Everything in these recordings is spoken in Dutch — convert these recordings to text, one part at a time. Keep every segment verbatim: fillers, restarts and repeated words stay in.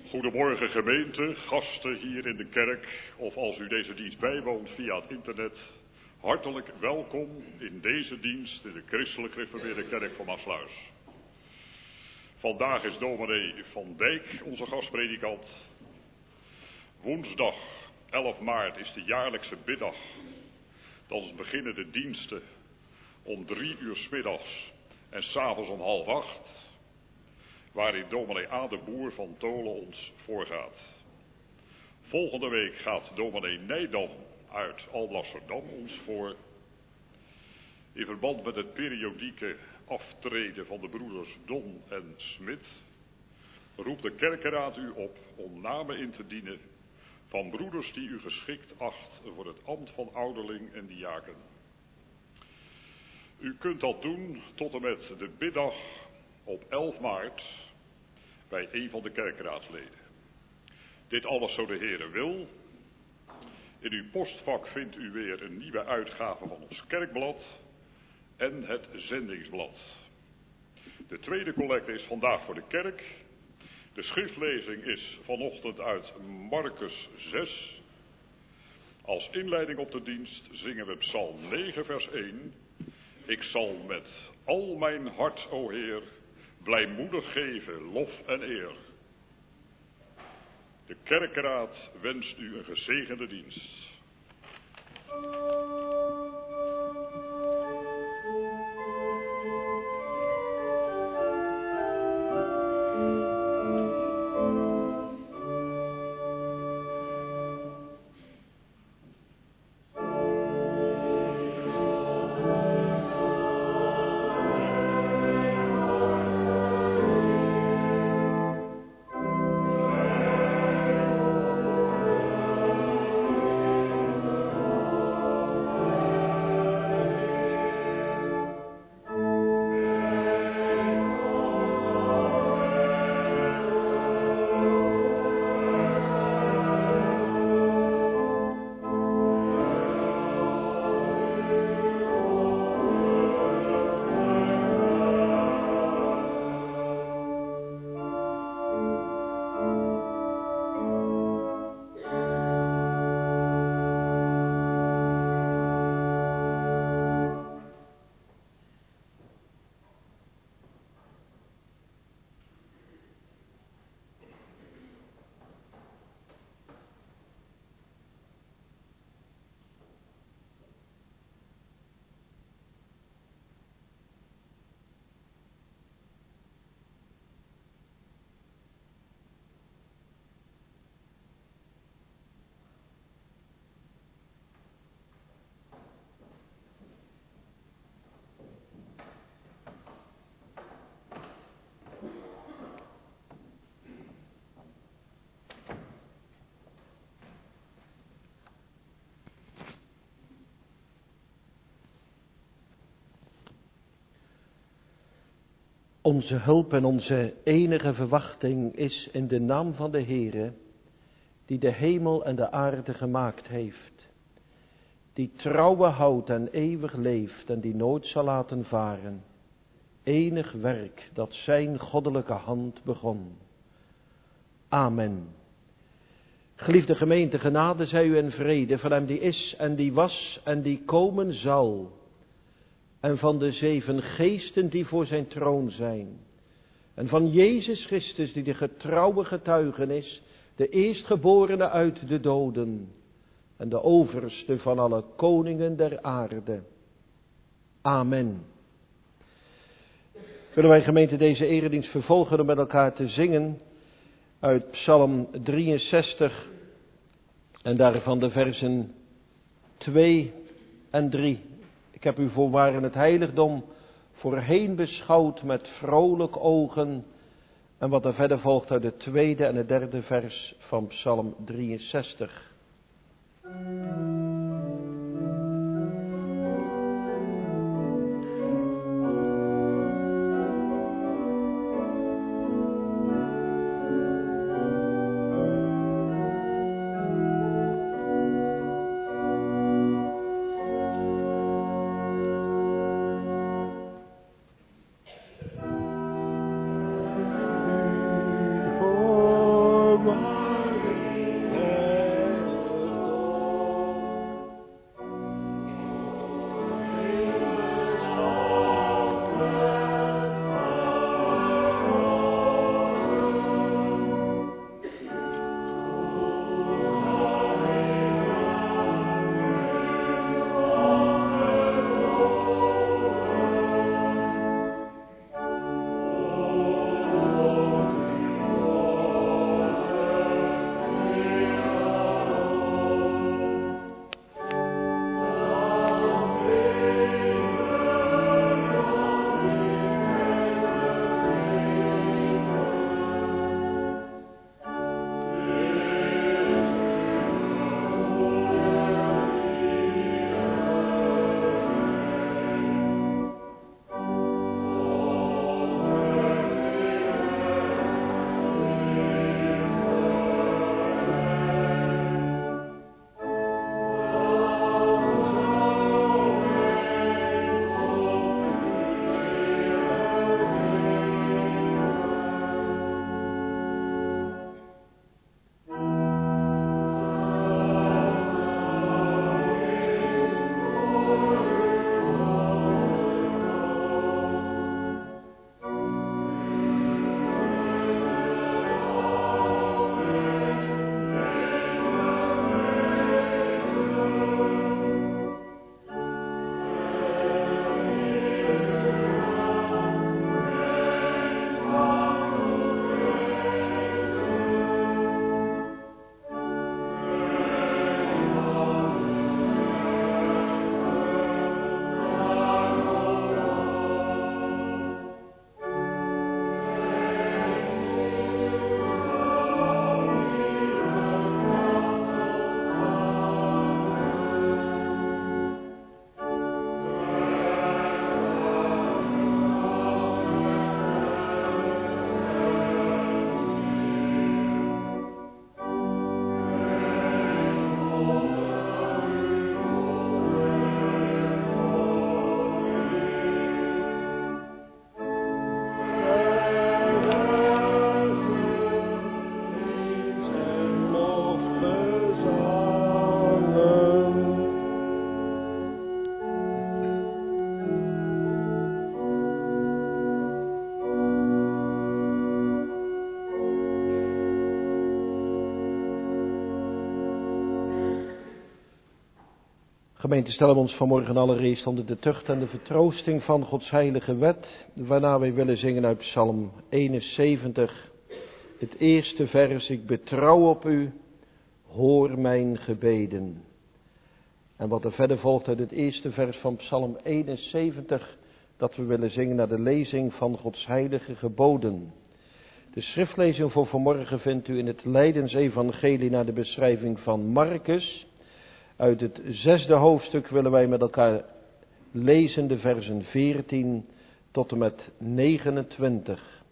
Goedemorgen gemeente, gasten hier in de kerk of als u deze dienst bijwoont via het internet. Hartelijk welkom in deze dienst in de Christelijk Gereformeerde Kerk van Maassluis. Vandaag is dominee Van Dijk onze gastpredikant. Woensdag elf maart is de jaarlijkse biddag. Dan beginnen de diensten om drie uur 's middags en 's avonds om half acht. Waarin dominee A. de Boer van Tolen ons voorgaat. Volgende week gaat dominee Nijdam uit Alblasserdam ons voor. In verband met het periodieke aftreden van de broeders Don en Smit roept de kerkenraad u op om namen in te dienen van broeders die u geschikt acht voor het ambt van ouderling en diaken. U kunt dat doen tot en met de biddag op elf maart bij een van de kerkenraadsleden. Dit alles zo de Heere wil. In uw postvak vindt u weer een nieuwe uitgave van ons kerkblad en het zendingsblad. De tweede collecte is vandaag voor de kerk. De schriftlezing is vanochtend uit Markus zes. Als inleiding op de dienst zingen we Psalm negen vers één. Ik zal met al mijn hart, o Heer, blijmoedig geven, lof en eer. De kerkenraad wenst u een gezegende dienst. Onze hulp en onze enige verwachting is in de naam van de Heere, die de hemel en de aarde gemaakt heeft, die trouwe houdt en eeuwig leeft en die nooit zal laten varen, enig werk dat zijn goddelijke hand begon. Amen. Geliefde gemeente, genade zij u en vrede van hem die is en die was en die komen zal, en van de zeven geesten die voor zijn troon zijn. En van Jezus Christus die de getrouwe getuige is, de eerstgeborene uit de doden. En de overste van alle koningen der aarde. Amen. Willen wij gemeente deze eredienst vervolgen door met elkaar te zingen uit Psalm drieënzestig. En daarvan de versen twee en drie. Ik heb u voorwaar in het heiligdom voorheen beschouwd met vrolijk ogen. En wat er verder volgt uit het tweede en het derde vers van Psalm drieënzestig. Gemeente, stellen we ons vanmorgen allereerst onder de tucht en de vertroosting van Gods heilige wet, waarna wij willen zingen uit Psalm eenenzeventig, het eerste vers: ik betrouw op u, hoor mijn gebeden. En wat er verder volgt uit het eerste vers van Psalm eenenzeventig, dat we willen zingen naar de lezing van Gods heilige geboden. De schriftlezing voor vanmorgen vindt u in het Lijdensevangelie naar de beschrijving van Marcus. Uit het zesde hoofdstuk willen wij met elkaar lezen de versen veertien tot en met negenentwintig.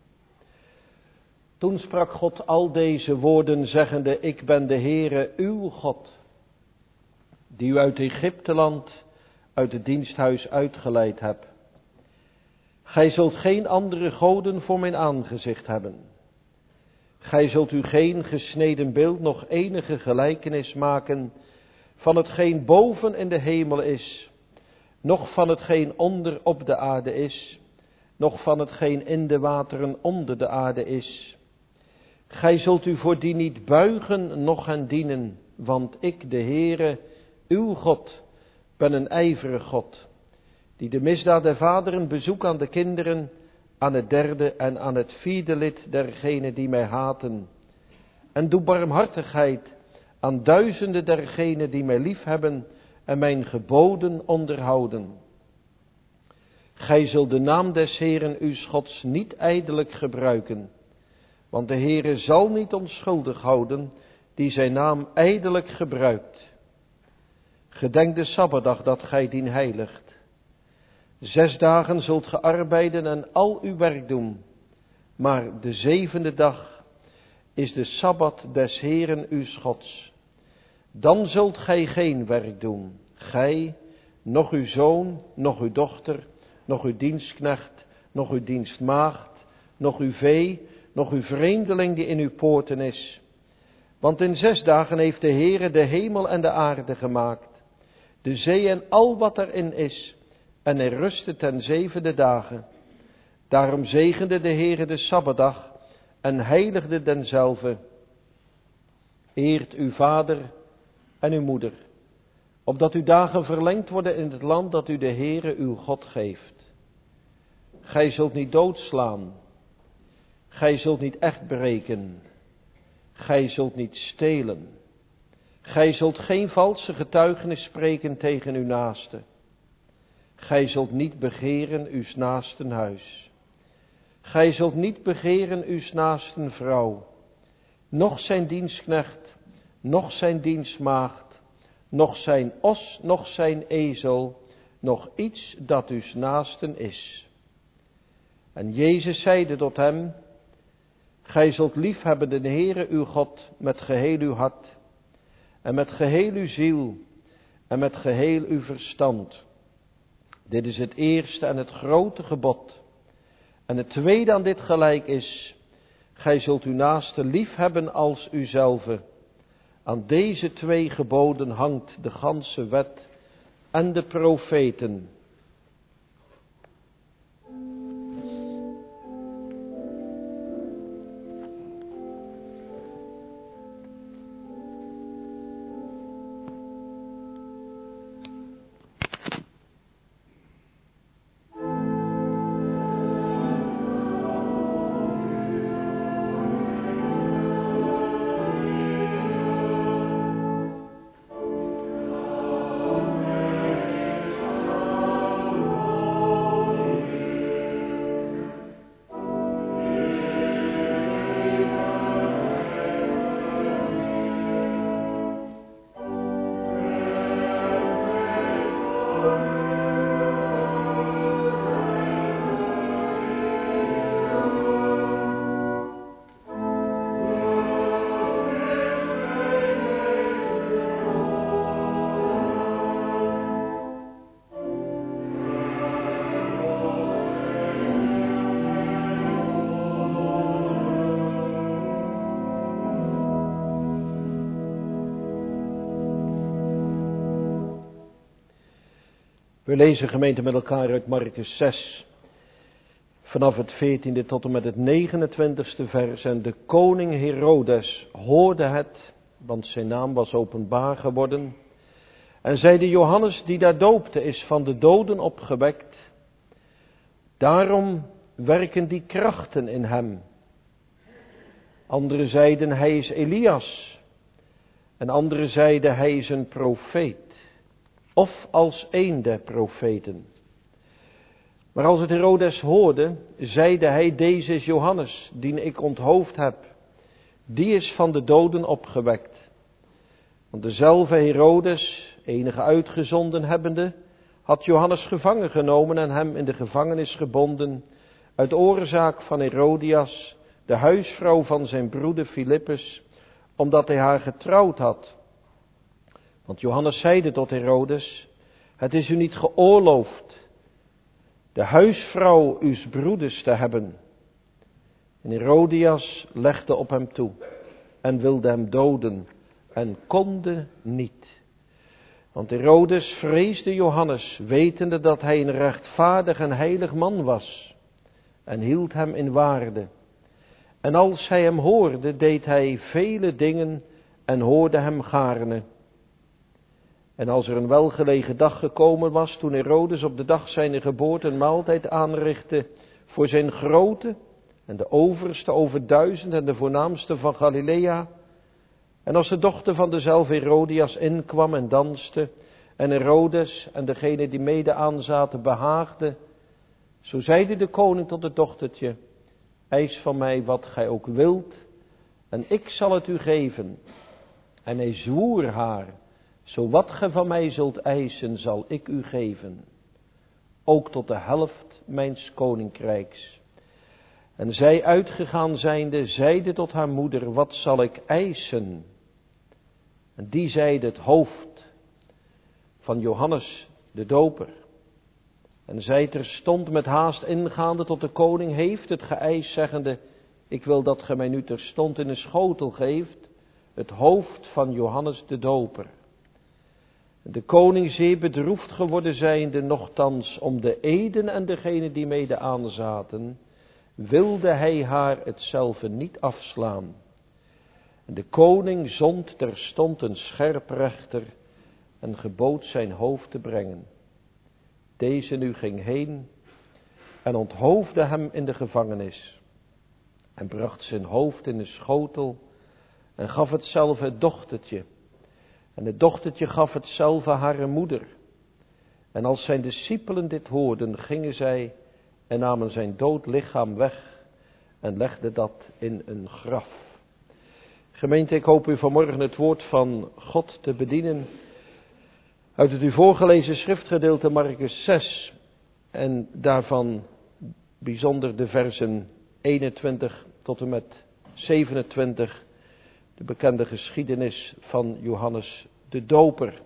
Toen sprak God al deze woorden, zeggende: ik ben de Heere uw God, die u uit Egypteland, uit het diensthuis uitgeleid heb. Gij zult geen andere goden voor mijn aangezicht hebben. Gij zult u geen gesneden beeld, nog enige gelijkenis maken van hetgeen boven in de hemel is, noch van hetgeen onder op de aarde is, noch van hetgeen in de wateren onder de aarde is. Gij zult u voor die niet buigen, noch hen dienen, want ik, de Heere, uw God, ben een ijverig God, die de misdaad der vaderen bezoek aan de kinderen, aan het derde en aan het vierde lid dergenen die mij haten, en doe barmhartigheid aan duizenden dergenen die mij liefhebben en mijn geboden onderhouden. Gij zult de naam des Heeren uw Gods niet ijdelijk gebruiken, want de Heere zal niet onschuldig houden die zijn naam ijdelijk gebruikt. Gedenk de Sabbatdag dat gij dien heiligt. Zes dagen zult ge arbeiden en al uw werk doen, maar de zevende dag is de Sabbat des Heeren uw Gods. Dan zult gij geen werk doen, gij, noch uw zoon, noch uw dochter, noch uw dienstknecht, noch uw dienstmaagd, noch uw vee, nog uw vreemdeling die in uw poorten is. Want in zes dagen heeft de Heere de hemel en de aarde gemaakt, de zee en al wat erin is, en hij rustte ten zevende dagen. Daarom zegende de Heere de Sabbatdag en heiligde denzelve. Eert uw vader en uw moeder, opdat uw dagen verlengd worden in het land dat u de Heere uw God geeft. Gij zult niet doodslaan, gij zult niet echt breken, gij zult niet stelen, gij zult geen valse getuigenis spreken tegen uw naaste. Gij zult niet begeren uws naasten huis. Gij zult niet begeren uws naasten vrouw, noch zijn dienstknecht, noch zijn dienstmaagd, noch zijn os, noch zijn ezel, noch iets dat uws naasten is. En Jezus zeide tot hem, gij zult liefhebben de Heere uw God met geheel uw hart, en met geheel uw ziel, en met geheel uw verstand. Dit is het eerste en het grote gebod. En het tweede aan dit gelijk is, gij zult uw naaste liefhebben als uzelve. Aan deze twee geboden hangt de ganse wet en de profeten. We lezen gemeente met elkaar uit Markus zes, vanaf het veertiende tot en met het negenentwintigste vers. En de koning Herodes hoorde het, want zijn naam was openbaar geworden. En zeide, Johannes die daar doopte is van de doden opgewekt. Daarom werken die krachten in hem. Anderen zeiden, hij is Elias. En anderen zeiden, hij is een profeet. Of als een der profeten. Maar als het Herodes hoorde, zeide hij, deze is Johannes, die ik onthoofd heb. Die is van de doden opgewekt. Want dezelfde Herodes, enige uitgezonden hebbende, had Johannes gevangen genomen en hem in de gevangenis gebonden, uit oorzaak van Herodias, de huisvrouw van zijn broeder Filippus, omdat hij haar getrouwd had. Want Johannes zeide tot Herodes, het is u niet geoorloofd de huisvrouw uws broeders te hebben. En Herodias legde op hem toe en wilde hem doden en konde niet. Want Herodes vreesde Johannes, wetende dat hij een rechtvaardig en heilig man was, en hield hem in waarde. En als hij hem hoorde, deed hij vele dingen en hoorde hem gaarne. En als er een welgelegen dag gekomen was, toen Herodes op de dag zijner geboorte een maaltijd aanrichtte voor zijn grote en de overste over duizend en de voornaamste van Galilea. En als de dochter van dezelfde Herodias inkwam en danste, en Herodes en degene die mede aanzaten behaagde, zo zeide de koning tot het dochtertje, eis van mij wat gij ook wilt, en ik zal het u geven. En hij zwoer haar, zo wat gij van mij zult eisen, zal ik u geven, ook tot de helft mijns koninkrijks. En zij uitgegaan zijnde, zeide tot haar moeder, wat zal ik eisen? En die zeide het hoofd van Johannes de doper. En zij terstond met haast ingaande tot de koning heeft het geëist, zeggende, Ik wil dat ge mij nu terstond in een schotel geeft, het hoofd van Johannes de Doper. De koning zeer bedroefd geworden zijnde, nochtans om de eden en degene die mede aanzaten, wilde hij haar hetzelfde niet afslaan. En de koning zond terstond een scherprechter en gebood zijn hoofd te brengen. Deze nu ging heen en onthoofde hem in de gevangenis en bracht zijn hoofd in een schotel en gaf hetzelfde het dochtertje. En het dochtertje gaf hetzelfde haar moeder. En als zijn discipelen dit hoorden, gingen zij en namen zijn dood lichaam weg en legden dat in een graf. Gemeente, ik hoop u vanmorgen het woord van God te bedienen. Uit het u voorgelezen schriftgedeelte Markus zes en daarvan bijzonder de versen eenentwintig tot en met zevenentwintig. De bekende geschiedenis van Johannes de Doper.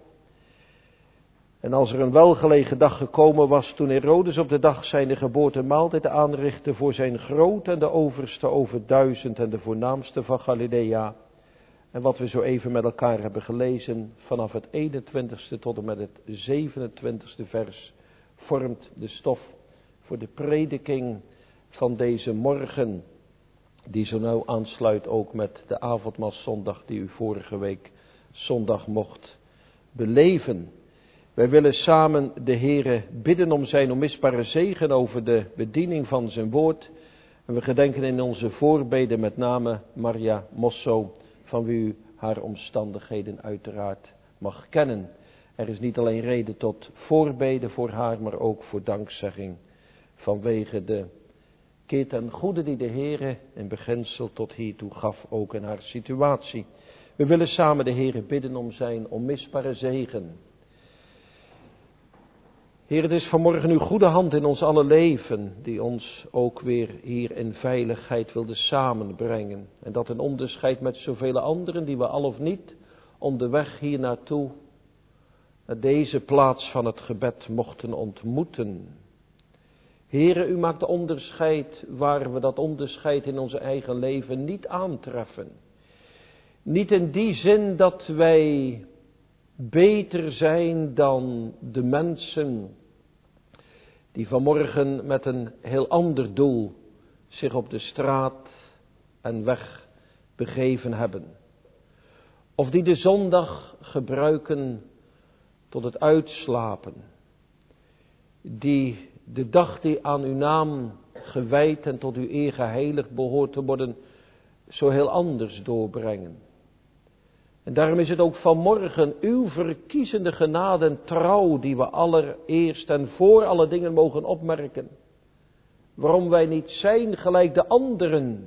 En als er een welgelegen dag gekomen was, toen Herodes op de dag zijne geboorte maaltijd aanrichtte voor zijn groot en de overste over duizend en de voornaamste van Galilea. En wat we zo even met elkaar hebben gelezen, vanaf het eenentwintigste tot en met het zevenentwintigste vers, vormt de stof voor de prediking van deze morgen. Die zo nauw aansluit ook met de avondmaalszondag die u vorige week zondag mocht beleven. Wij willen samen de Heere bidden om zijn onmisbare zegen over de bediening van zijn woord. En we gedenken in onze voorbeden met name Maria Mosso, van wie u haar omstandigheden uiteraard mag kennen. Er is niet alleen reden tot voorbeden voor haar, maar ook voor dankzegging vanwege de keer ten goede die de Heere in beginsel tot hiertoe gaf, ook in haar situatie. We willen samen de Heere bidden om zijn onmisbare zegen. Heer, het is vanmorgen uw goede hand in ons alle leven, die ons ook weer hier in veiligheid wilde samenbrengen. En dat in onderscheid met zoveel anderen, die we al of niet onderweg hier naartoe, naar deze plaats van het gebed mochten ontmoeten. Heere, u maakt onderscheid waar we dat onderscheid in onze eigen leven niet aantreffen. Niet in die zin dat wij beter zijn dan de mensen die vanmorgen met een heel ander doel zich op de straat en weg begeven hebben. Of die de zondag gebruiken tot het uitslapen. Die de dag die aan uw naam gewijd en tot uw eer geheiligd behoort te worden, zo heel anders doorbrengen. En daarom is het ook vanmorgen uw verkiezende genade en trouw die we allereerst en voor alle dingen mogen opmerken. Waarom wij niet zijn gelijk de anderen.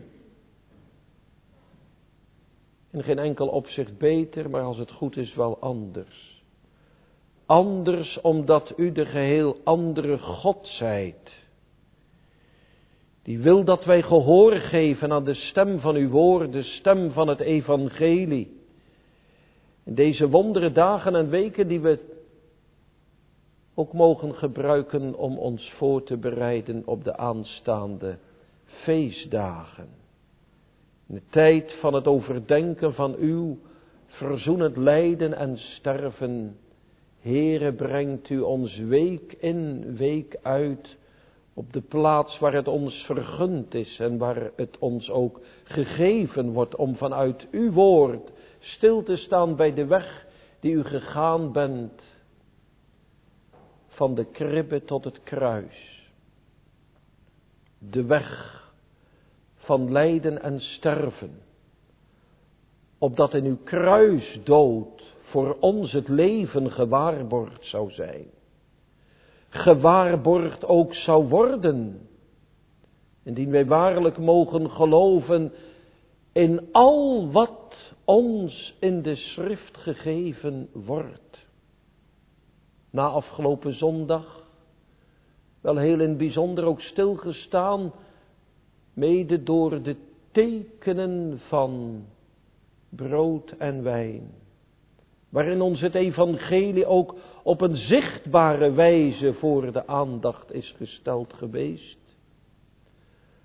In geen enkel opzicht beter, maar als het goed is wel anders. Anders omdat u de geheel andere God zijt. Die wil dat wij gehoor geven aan de stem van uw woord, de stem van het evangelie. In deze wondere dagen en weken die we ook mogen gebruiken om ons voor te bereiden op de aanstaande feestdagen. In de tijd van het overdenken van uw verzoenend lijden en sterven. Heere, brengt u ons week in, week uit op de plaats waar het ons vergund is en waar het ons ook gegeven wordt om vanuit uw woord stil te staan bij de weg die u gegaan bent, van de kribbe tot het kruis. De weg van lijden en sterven, opdat in uw kruisdood voor ons het leven gewaarborgd zou zijn. Gewaarborgd ook zou worden, indien wij waarlijk mogen geloven in al wat ons in de schrift gegeven wordt. Na afgelopen zondag, wel heel in het bijzonder ook stilgestaan, mede door de tekenen van brood en wijn. Waarin ons het evangelie ook op een zichtbare wijze voor de aandacht is gesteld geweest.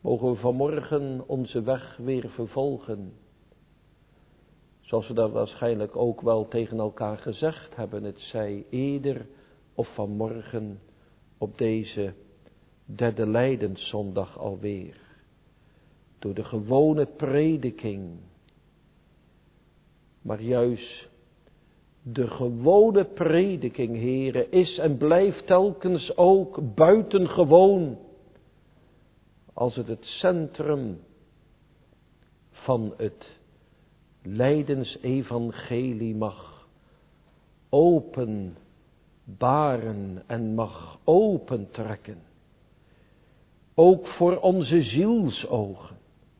mogen we vanmorgen onze weg weer vervolgen. Zoals we dat waarschijnlijk ook wel tegen elkaar gezegd hebben. Het zij eerder of vanmorgen op deze derde Lijdenszondag alweer. Door de gewone prediking. Maar juist de gewone prediking, Heere, is en blijft telkens ook buitengewoon. Als het het centrum van het Lijdensevangelie mag openbaren en mag opentrekken. Ook voor onze zielsogen.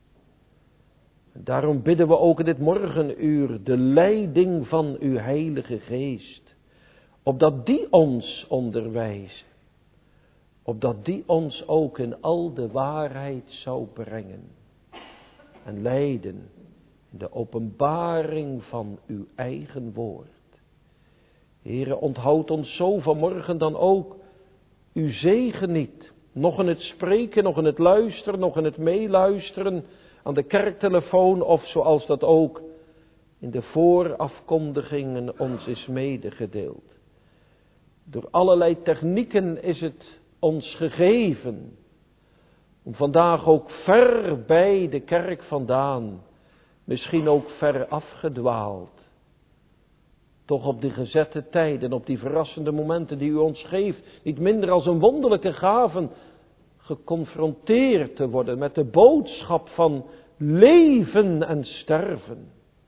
Daarom bidden we ook in dit morgenuur de leiding van uw Heilige Geest. Opdat die ons onderwijzen. Opdat die ons ook in al de waarheid zou brengen. En leiden in de openbaring van uw eigen woord. Heere, onthoud ons zo vanmorgen dan ook uw zegen niet. Nog in het spreken, nog in het luisteren, nog in het meeluisteren aan de kerktelefoon of zoals dat ook in de voorafkondigingen ons is medegedeeld. Door allerlei technieken is het ons gegeven om vandaag ook ver bij de kerk vandaan, misschien ook ver afgedwaald, toch op die gezette tijden, op die verrassende momenten die u ons geeft, niet minder als een wonderlijke gave, geconfronteerd te worden met de boodschap van leven en sterven.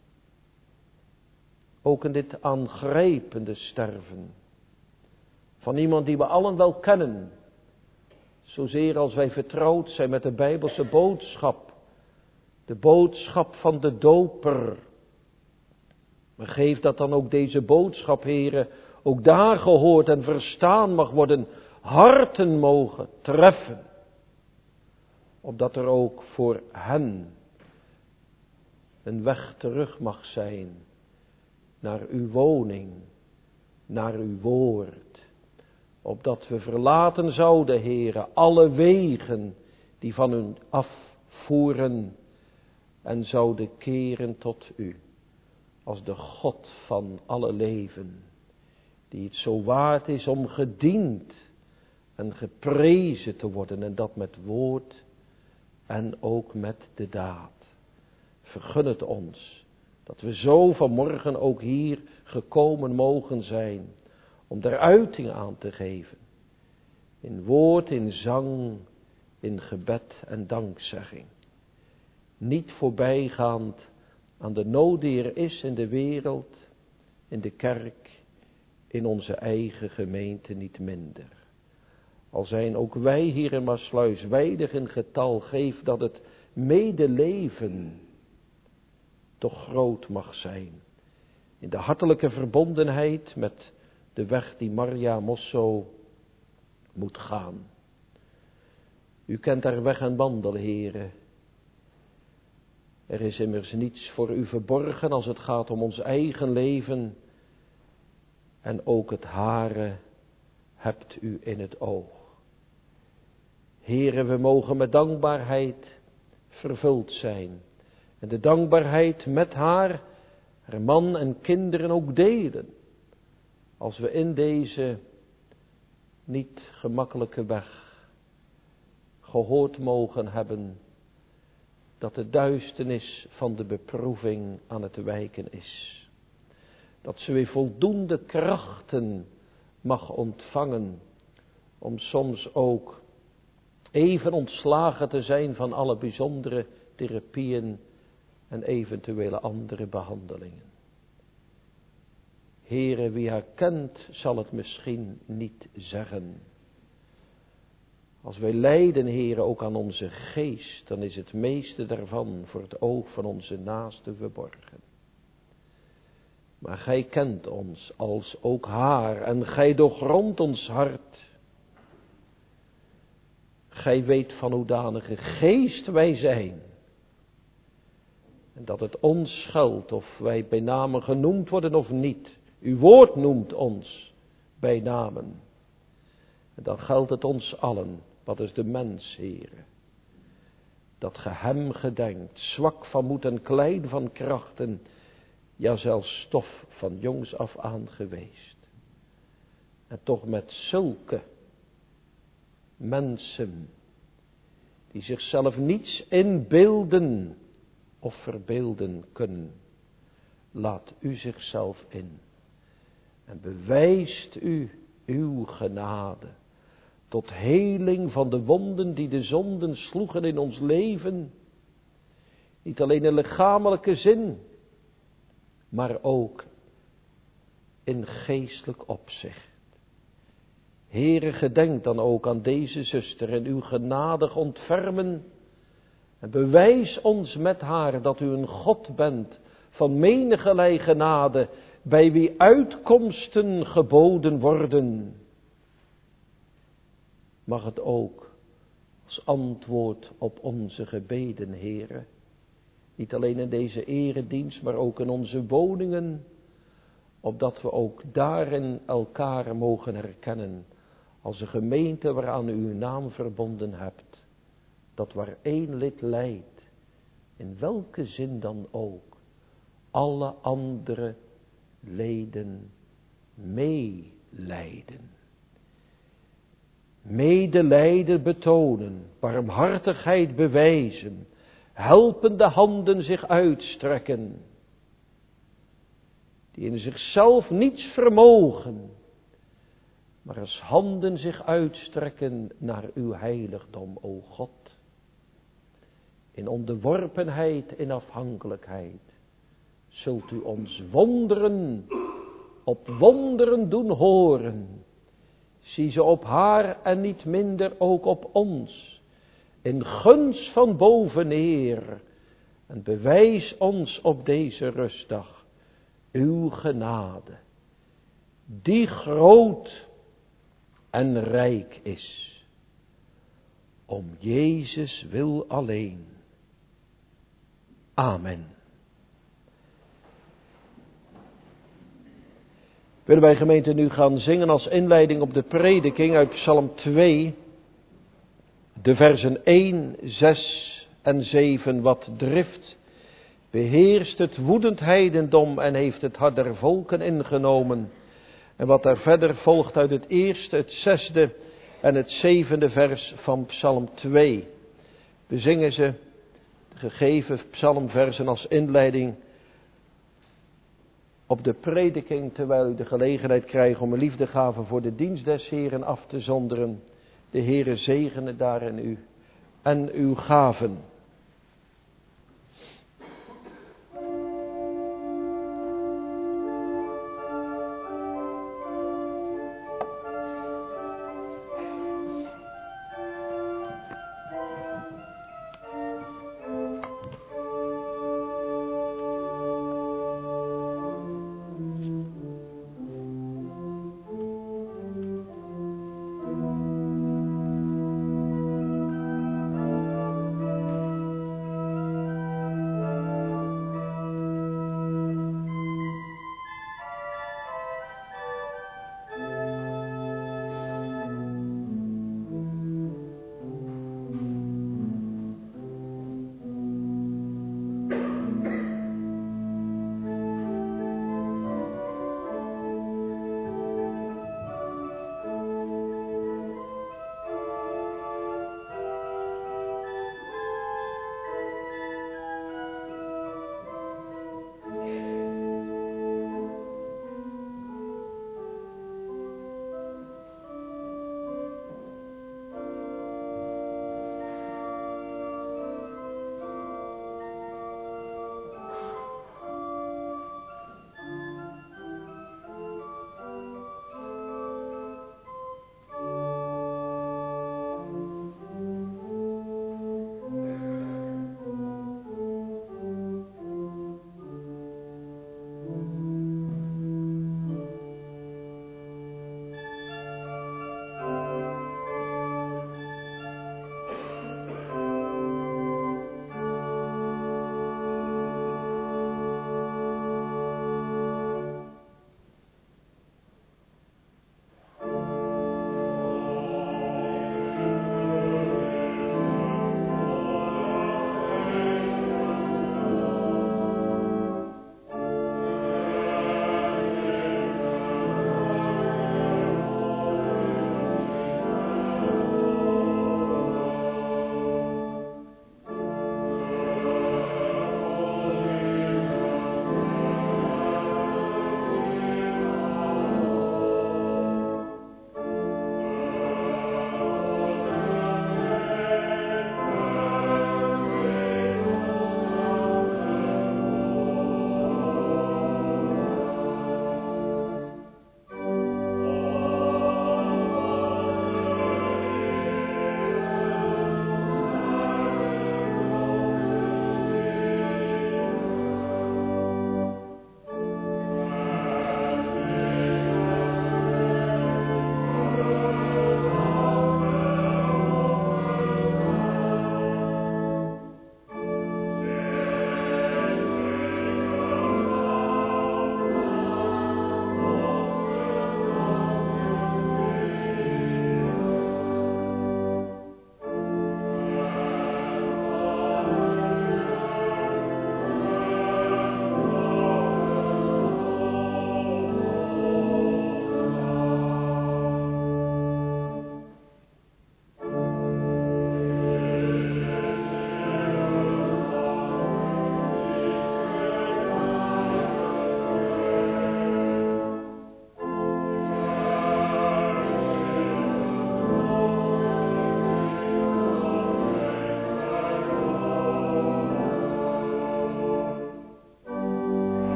Ook in dit aangrijpende sterven. Van iemand die we allen wel kennen. Zozeer als wij vertrouwd zijn met de Bijbelse boodschap. De boodschap van de doper. Maar geef dat dan ook deze boodschap, Heere, ook daar gehoord en verstaan mag worden. Harten mogen treffen. Opdat er ook voor hen een weg terug mag zijn. Naar uw woning. Naar uw woord. Opdat we verlaten zouden, Heere, alle wegen die van u afvoeren. En zouden keren tot u. Als de God van alle leven. Die het zo waard is om gediend en geprezen te worden. En dat met woord en ook met de daad. Vergun het ons dat we zo vanmorgen ook hier gekomen mogen zijn. Om daar uiting aan te geven. In woord, in zang, in gebed en dankzegging. Niet voorbijgaand aan de nood die er is in de wereld, in de kerk, in onze eigen gemeente niet minder. Al zijn ook wij hier in Maassluis weinig in getal, geef dat het medeleven toch groot mag zijn. In de hartelijke verbondenheid met de weg die Maria Mosso moet gaan. U kent haar weg en wandel, Heere. Er is immers niets voor u verborgen als het gaat om ons eigen leven. En ook het hare hebt u in het oog. Heere, we mogen met dankbaarheid vervuld zijn. En de dankbaarheid met haar, haar man en kinderen ook delen. Als we in deze niet gemakkelijke weg gehoord mogen hebben dat de duisternis van de beproeving aan het wijken is. Dat ze weer voldoende krachten mag ontvangen om soms ook even ontslagen te zijn van alle bijzondere therapieën en eventuele andere behandelingen. Heere, wie haar kent, zal het misschien niet zeggen. Als wij lijden, Heere, ook aan onze geest, dan is het meeste daarvan voor het oog van onze naaste verborgen. Maar gij kent ons als ook haar en gij doorgrondt ons hart. Gij weet van hoedanige geest wij zijn. En dat het ons geldt of wij bij namen genoemd worden of niet. Uw woord noemt ons bij namen. En dan geldt het ons allen. Wat is de mens, Heere? dat ge hem gedenkt, zwak van moed en klein van krachten, ja zelfs stof van jongs af aan geweest. En toch met zulke mensen, die zichzelf niets inbeelden of verbeelden kunnen, laat u zichzelf in en bewijst u uw genade tot heling van de wonden die de zonden sloegen in ons leven. Niet alleen in lichamelijke zin, maar ook in geestelijk opzicht. Heere, gedenk dan ook aan deze zuster en uw genadig ontfermen. En bewijs ons met haar dat u een God bent van menigerlei genade, bij wie uitkomsten geboden worden. Mag het ook als antwoord op onze gebeden, Heere. Niet alleen in deze eredienst, maar ook in onze woningen. Opdat we ook daarin elkaar mogen herkennen. Als een gemeente waaraan u uw naam verbonden hebt. Dat waar één lid lijdt, in welke zin dan ook, alle andere leden meelijden. Medelijden betonen, barmhartigheid bewijzen, helpende handen zich uitstrekken. Die in zichzelf niets vermogen, maar als handen zich uitstrekken naar uw heiligdom, o God. In onderworpenheid, in afhankelijkheid, zult u ons wonderen op wonderen doen horen. Zie ze op haar en niet minder ook op ons, in gunst van boven neer. En bewijs ons op deze rustdag uw genade, die groot en rijk is, om Jezus wil alleen. Amen. Willen wij gemeente nu gaan zingen als inleiding op de prediking uit Psalm twee, de versen één, zes en zeven. Wat drift beheerst het woedend heidendom en heeft het hart der volken ingenomen. En wat daar verder volgt uit het eerste, het zesde en het zevende vers van Psalm twee. We zingen ze, de gegeven psalmversen als inleiding op de prediking, terwijl u de gelegenheid krijgt om een liefdegave voor de dienst des Heeren af te zonderen. De Heere zegene daarin u en uw gaven.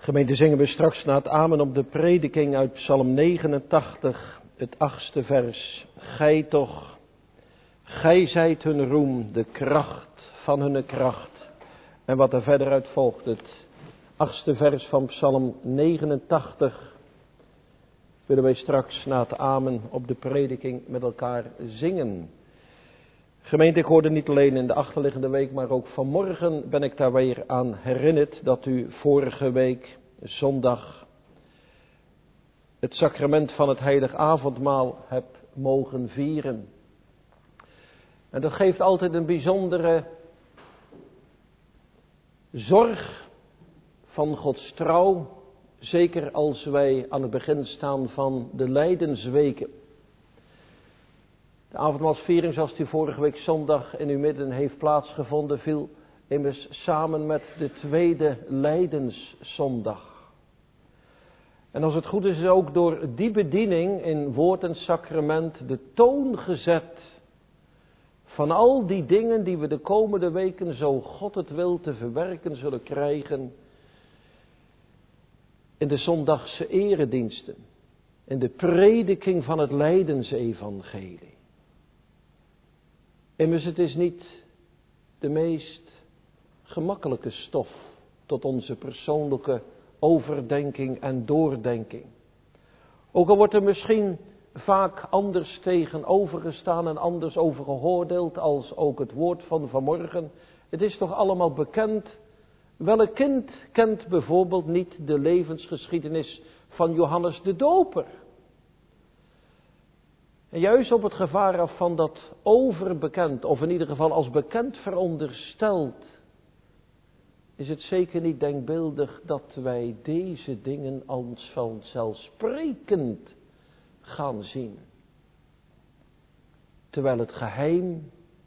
Gemeente, zingen we straks na het amen op de prediking uit Psalm negenentachtig, het achtste vers. Gij toch, gij zijt hun roem, de kracht van hun kracht. En wat er verder uit volgt, het achtste vers van Psalm negenentachtig, willen wij straks na het amen op de prediking met elkaar zingen. Gemeente, ik hoorde niet alleen in de achterliggende week, maar ook vanmorgen ben ik daar weer aan herinnerd dat u vorige week zondag het sacrament van het heilig avondmaal hebt mogen vieren. En dat geeft altijd een bijzondere zorg van Gods trouw, zeker als wij aan het begin staan van de lijdensweken. De avondmaalsviering, zoals die vorige week zondag in uw midden heeft plaatsgevonden, viel immers samen met de tweede lijdenszondag. En als het goed is, is ook door die bediening in woord en sacrament de toon gezet van al die dingen die we de komende weken, zo God het wil, te verwerken zullen krijgen in de zondagse erediensten, in de prediking van het lijdensevangelie. Immers, het is niet de meest gemakkelijke stof tot onze persoonlijke overdenking en doordenking. Ook al wordt er misschien vaak anders tegenover gestaan en anders over geoordeeld als ook het woord van vanmorgen. Het is toch allemaal bekend. Welk kind kent bijvoorbeeld niet de levensgeschiedenis van Johannes de Doper? En juist op het gevaar af van dat overbekend, of in ieder geval als bekend verondersteld, is het zeker niet denkbeeldig dat wij deze dingen als vanzelfsprekend gaan zien. Terwijl het geheim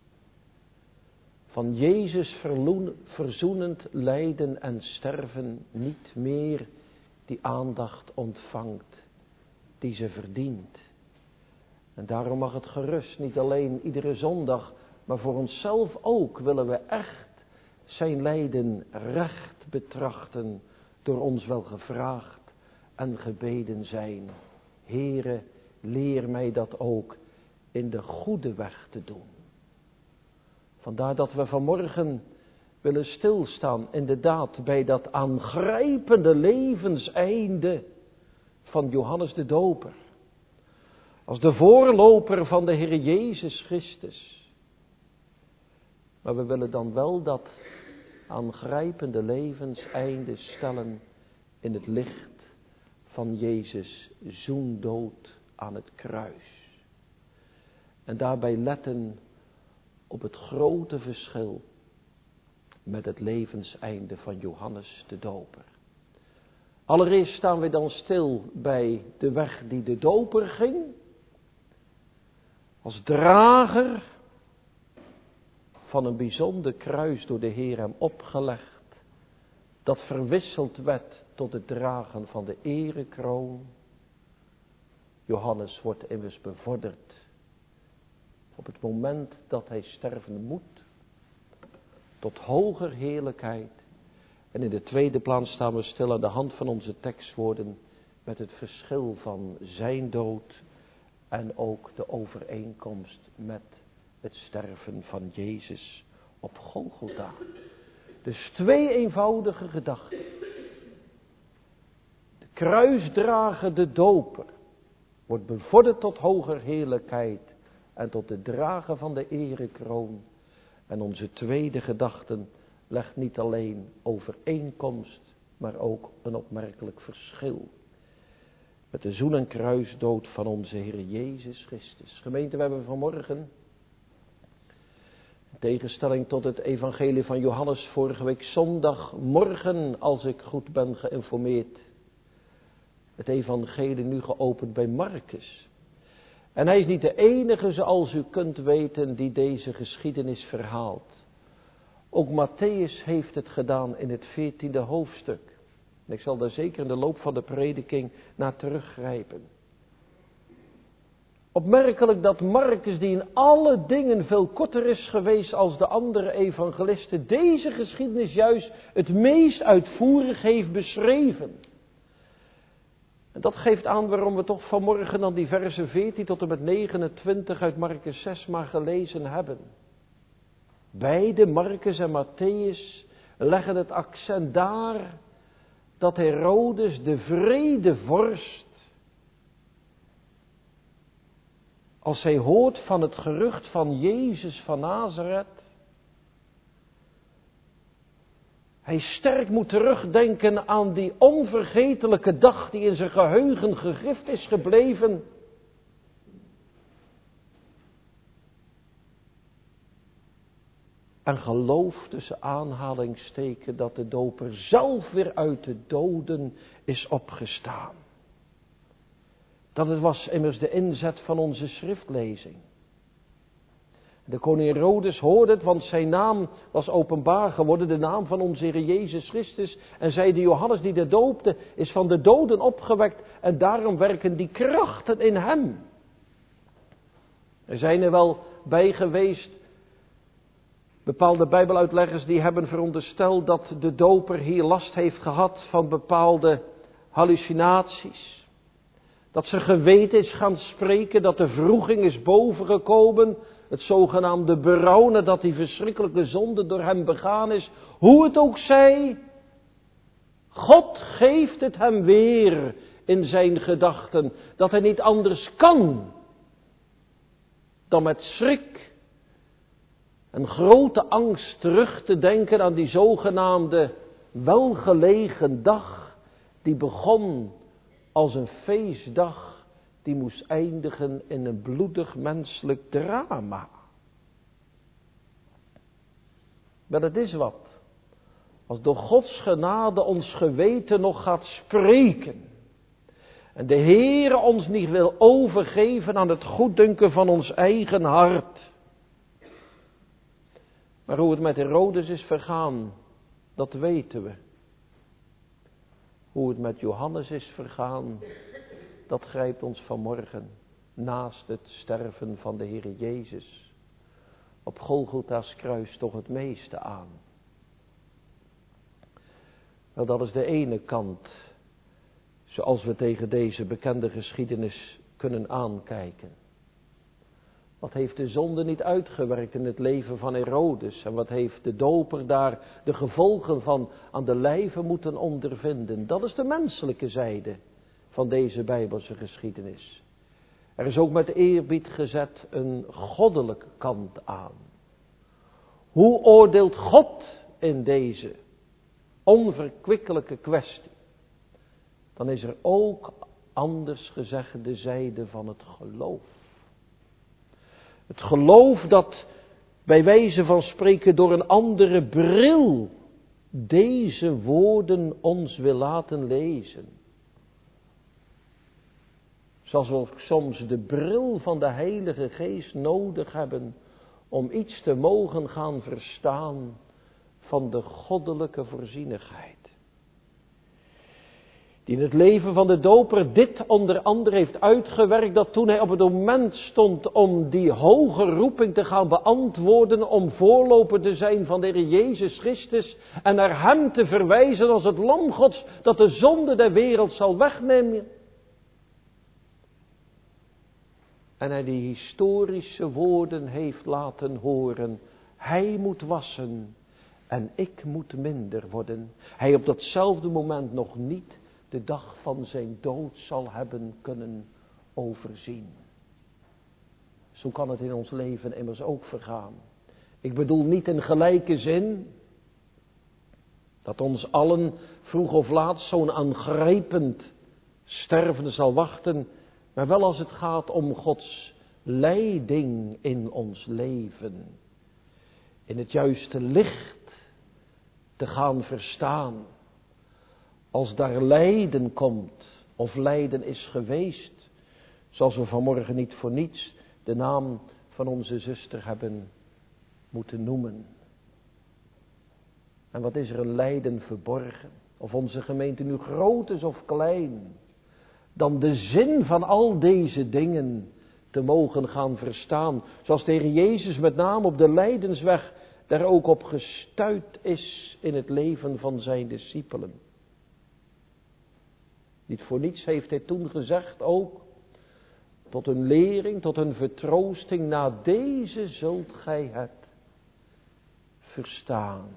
van Jezus verzoenend lijden en sterven niet meer die aandacht ontvangt die ze verdient. En daarom mag het gerust niet alleen iedere zondag, maar voor onszelf ook willen we echt zijn lijden recht betrachten, door ons wel gevraagd en gebeden zijn. Heere, leer mij dat ook in de goede weg te doen. Vandaar dat we vanmorgen willen stilstaan, inderdaad, bij dat aangrijpende levenseinde van Johannes de Doper. Als de voorloper van de Heer Jezus Christus. Maar we willen dan wel dat aangrijpende levenseinde stellen in het licht van Jezus' zoendood aan het kruis. En daarbij letten op het grote verschil met het levenseinde van Johannes de Doper. Allereerst staan we dan stil bij de weg die de doper ging. Als drager van een bijzonder kruis door de Heer hem opgelegd. Dat verwisseld werd tot het dragen van de erekroon. Johannes wordt immers bevorderd op het moment dat hij sterven moet. Tot hoger heerlijkheid. En in de tweede plaats staan we stil aan de hand van onze tekstwoorden met het verschil van zijn dood en ook de overeenkomst met het sterven van Jezus op Golgotha. Dus twee eenvoudige gedachten. De kruisdrager, doper, wordt bevorderd tot hoger heerlijkheid en tot de drager van de erekroon. En onze tweede gedachte legt niet alleen overeenkomst, maar ook een opmerkelijk verschil met de zoen- en kruisdood van onze Heer Jezus Christus. Gemeente, we hebben vanmorgen, in tegenstelling tot het evangelie van Johannes vorige week zondagmorgen, als ik goed ben geïnformeerd, het evangelie nu geopend bij Marcus. En hij is niet de enige, zoals u kunt weten, die deze geschiedenis verhaalt. Ook Matthäus heeft het gedaan in het veertiende hoofdstuk. En ik zal daar zeker in de loop van de prediking naar teruggrijpen. Opmerkelijk dat Marcus, die in alle dingen veel korter is geweest als de andere evangelisten, deze geschiedenis juist het meest uitvoerig heeft beschreven. En dat geeft aan waarom we toch vanmorgen dan die versen veertien tot en met negenentwintig uit Marcus zes maar gelezen hebben. Beide, Marcus en Matthäus, leggen het accent daar dat Herodes, de vredevorst, als hij hoort van het gerucht van Jezus van Nazareth, hij sterk moet terugdenken aan die onvergetelijke dag die in zijn geheugen gegrift is gebleven. En geloof tussen aanhalingsteken dat de doper zelf weer uit de doden is opgestaan. Dat het was immers de inzet van onze schriftlezing. De koning Herodes hoorde het, want zijn naam was openbaar geworden, de naam van onze Heer Jezus Christus. En zei de Johannes die de doopte, is van de doden opgewekt en daarom werken die krachten in hem. Er zijn er wel bij geweest, bepaalde bijbeluitleggers die hebben verondersteld dat de doper hier last heeft gehad van bepaalde hallucinaties. Dat ze geweten is gaan spreken, dat de wroeging is bovengekomen, het zogenaamde berouwen, dat die verschrikkelijke zonde door hem begaan is. Hoe het ook zij, God geeft het hem weer in zijn gedachten, dat hij niet anders kan dan met schrik en grote angst terug te denken aan die zogenaamde welgelegen dag, die begon als een feestdag, die moest eindigen in een bloedig menselijk drama. Maar het is wat, als door Gods genade ons geweten nog gaat spreken, en de Heere ons niet wil overgeven aan het goeddunken van ons eigen hart. Maar hoe het met Herodes is vergaan, dat weten we. Hoe het met Johannes is vergaan, dat grijpt ons vanmorgen naast het sterven van de Heer Jezus op Golgotha's kruis toch het meeste aan. Wel, dat is de ene kant, zoals we tegen deze bekende geschiedenis kunnen aankijken. Wat heeft de zonde niet uitgewerkt in het leven van Herodes? En wat heeft de doper daar de gevolgen van aan de lijve moeten ondervinden? Dat is de menselijke zijde van deze Bijbelse geschiedenis. Er is ook met eerbied gezet een goddelijke kant aan. Hoe oordeelt God in deze onverkwikkelijke kwestie? Dan is er ook anders gezegd de zijde van het geloof. Het geloof dat bij wijze van spreken door een andere bril deze woorden ons wil laten lezen. Zoals we soms de bril van de Heilige Geest nodig hebben om iets te mogen gaan verstaan van de goddelijke voorzienigheid. Die in het leven van de doper dit onder andere heeft uitgewerkt, dat toen hij op het moment stond om die hoge roeping te gaan beantwoorden, om voorloper te zijn van de Heer Jezus Christus en naar hem te verwijzen als het lam Gods dat de zonde der wereld zal wegnemen. En hij die historische woorden heeft laten horen, hij moet wassen en ik moet minder worden. Hij op datzelfde moment nog niet de dag van zijn dood zal hebben kunnen overzien. Zo kan het in ons leven immers ook vergaan. Ik bedoel niet in gelijke zin dat ons allen vroeg of laat zo'n aangrijpend sterven zal wachten, maar wel als het gaat om Gods leiding in ons leven. In het juiste licht te gaan verstaan. Als daar lijden komt, of lijden is geweest, zoals we vanmorgen niet voor niets de naam van onze zuster hebben moeten noemen. En wat is er een lijden verborgen, of onze gemeente nu groot is of klein, dan de zin van al deze dingen te mogen gaan verstaan. Zoals de Heer Jezus met name op de lijdensweg daar ook op gestuit is in het leven van zijn discipelen. Niet voor niets heeft hij toen gezegd ook, tot een lering, tot een vertroosting, na deze zult gij het verstaan.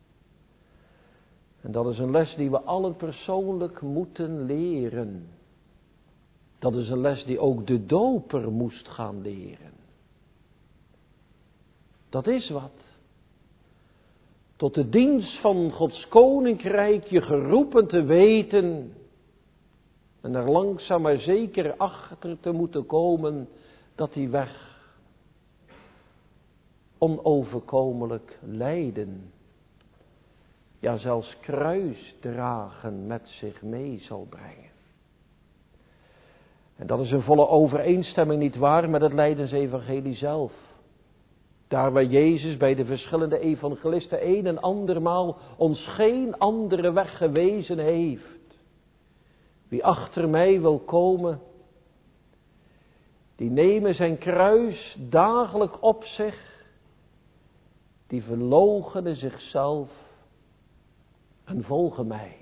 En dat is een les die we allen persoonlijk moeten leren. Dat is een les die ook de doper moest gaan leren. Dat is wat. Tot de dienst van Gods koninkrijk je geroepen te weten en er langzaam maar zeker achter te moeten komen dat die weg onoverkomelijk lijden, ja zelfs kruisdragen met zich mee zal brengen. En dat is in volle overeenstemming niet waar met het lijdensevangelie zelf. Daar waar Jezus bij de verschillende evangelisten een en andermaal ons geen andere weg gewezen heeft. Wie achter mij wil komen, die nemen zijn kruis dagelijk op zich, die verloochenen zichzelf en volgen mij.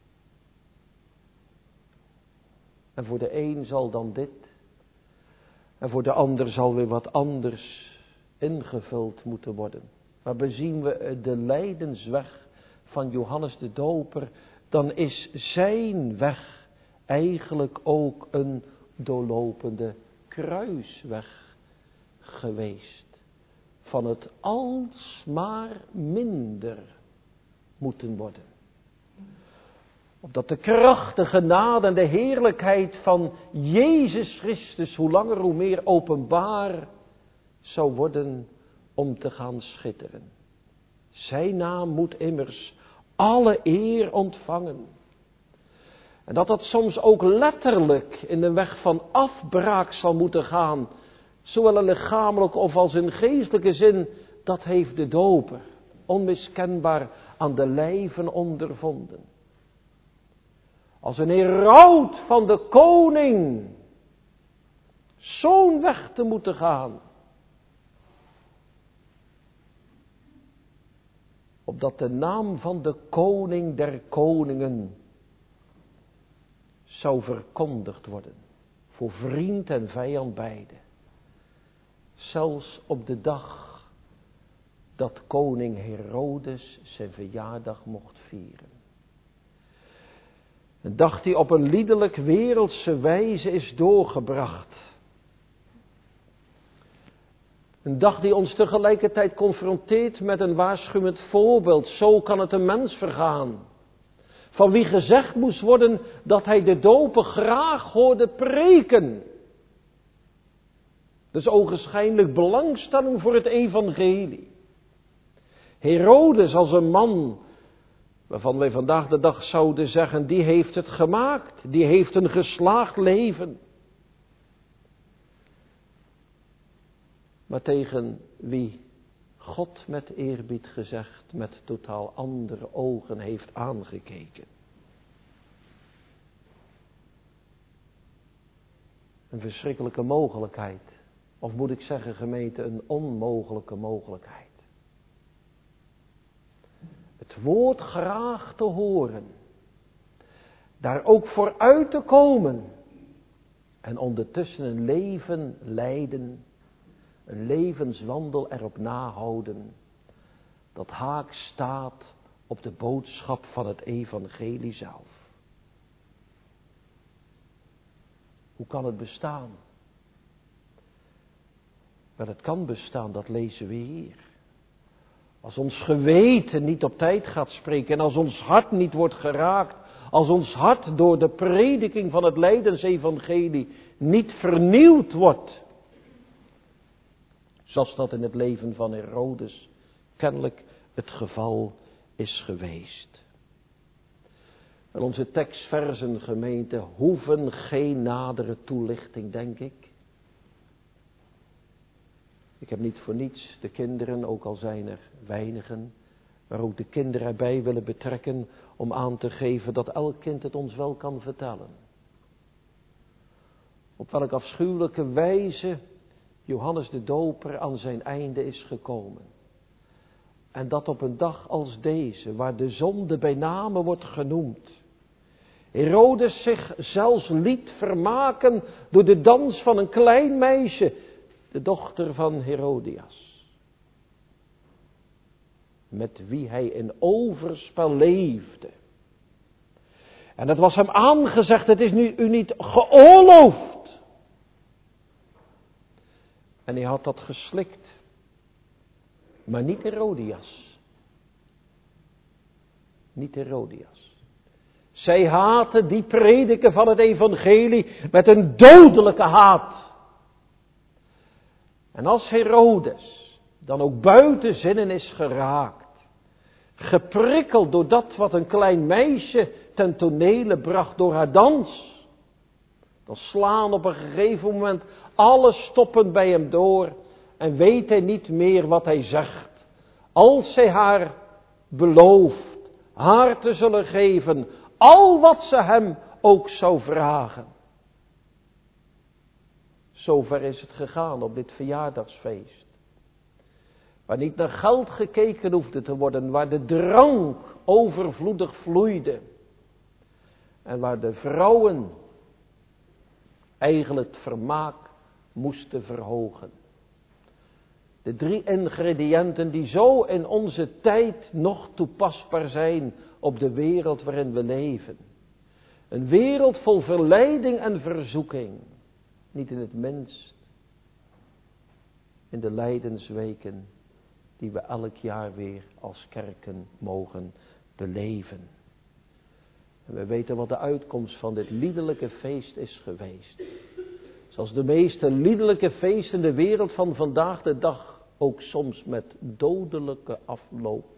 En voor de een zal dan dit, en voor de ander zal weer wat anders ingevuld moeten worden. Maar bezien we de lijdensweg van Johannes de Doper, dan is zijn weg eigenlijk ook een doorlopende kruisweg geweest. Van het alsmaar minder moeten worden. Opdat de krachtige genade en de heerlijkheid van Jezus Christus hoe langer hoe meer openbaar zou worden om te gaan schitteren. Zijn naam moet immers alle eer ontvangen. En dat dat soms ook letterlijk in de weg van afbraak zal moeten gaan, zowel in lichamelijke of als in geestelijke zin, dat heeft de doper onmiskenbaar aan de lijven ondervonden. Als een heraut van de koning zo'n weg te moeten gaan, opdat de naam van de koning der koningen zou verkondigd worden, voor vriend en vijand beide. Zelfs op de dag dat koning Herodes zijn verjaardag mocht vieren. Een dag die op een liederlijk wereldse wijze is doorgebracht. Een dag die ons tegelijkertijd confronteert met een waarschuwend voorbeeld. Zo kan het een mens vergaan. Van wie gezegd moest worden dat hij de doper graag hoorde preken. Dus ogenschijnlijk belangstelling voor het evangelie. Herodes als een man waarvan wij vandaag de dag zouden zeggen, die heeft het gemaakt. Die heeft een geslaagd leven. Maar tegen wie God met eerbied gezegd met totaal andere ogen heeft aangekeken. Een verschrikkelijke mogelijkheid. Of moet ik zeggen gemeente, een onmogelijke mogelijkheid. Het woord graag te horen. Daar ook voor uit te komen. En ondertussen een leven leiden. Een levenswandel erop nahouden. Dat haak staat op de boodschap van het evangelie zelf. Hoe kan het bestaan? Wel, het kan bestaan, dat lezen we hier. Als ons geweten niet op tijd gaat spreken en als ons hart niet wordt geraakt, als ons hart door de prediking van het lijdensevangelie niet vernieuwd wordt, zoals dat in het leven van Herodes kennelijk het geval is geweest. En onze tekstversen, gemeente, hoeven geen nadere toelichting, denk ik. Ik heb niet voor niets de kinderen, ook al zijn er weinigen, maar ook de kinderen erbij willen betrekken om aan te geven dat elk kind het ons wel kan vertellen. Op welke afschuwelijke wijze Johannes de Doper aan zijn einde is gekomen. En dat op een dag als deze, waar de zonde bij name wordt genoemd, Herodes zich zelfs liet vermaken door de dans van een klein meisje, de dochter van Herodias, met wie hij in overspel leefde. En het was hem aangezegd, het is nu u niet geoorloofd. En hij had dat geslikt. Maar niet Herodias. Niet Herodias. Zij haten die prediken van het evangelie met een dodelijke haat. En als Herodes dan ook buiten zinnen is geraakt, geprikkeld door dat wat een klein meisje ten tonele bracht door haar dans, dan slaan op een gegeven moment alle stoppen bij hem door en weet hij niet meer wat hij zegt. Als zij haar belooft haar te zullen geven, al wat ze hem ook zou vragen. Zover is het gegaan op dit verjaardagsfeest. Waar niet naar geld gekeken hoefde te worden, waar de drank overvloedig vloeide. En waar de vrouwen eigenlijk het vermaak moesten verhogen. De drie ingrediënten die zo in onze tijd nog toepasbaar zijn op de wereld waarin we leven. Een wereld vol verleiding en verzoeking. Niet in het minst in de lijdensweken die we elk jaar weer als kerken mogen beleven. En we weten wat de uitkomst van dit liederlijke feest is geweest. Zoals de meeste liederlijke feesten in de wereld van vandaag de dag ook soms met dodelijke afloop.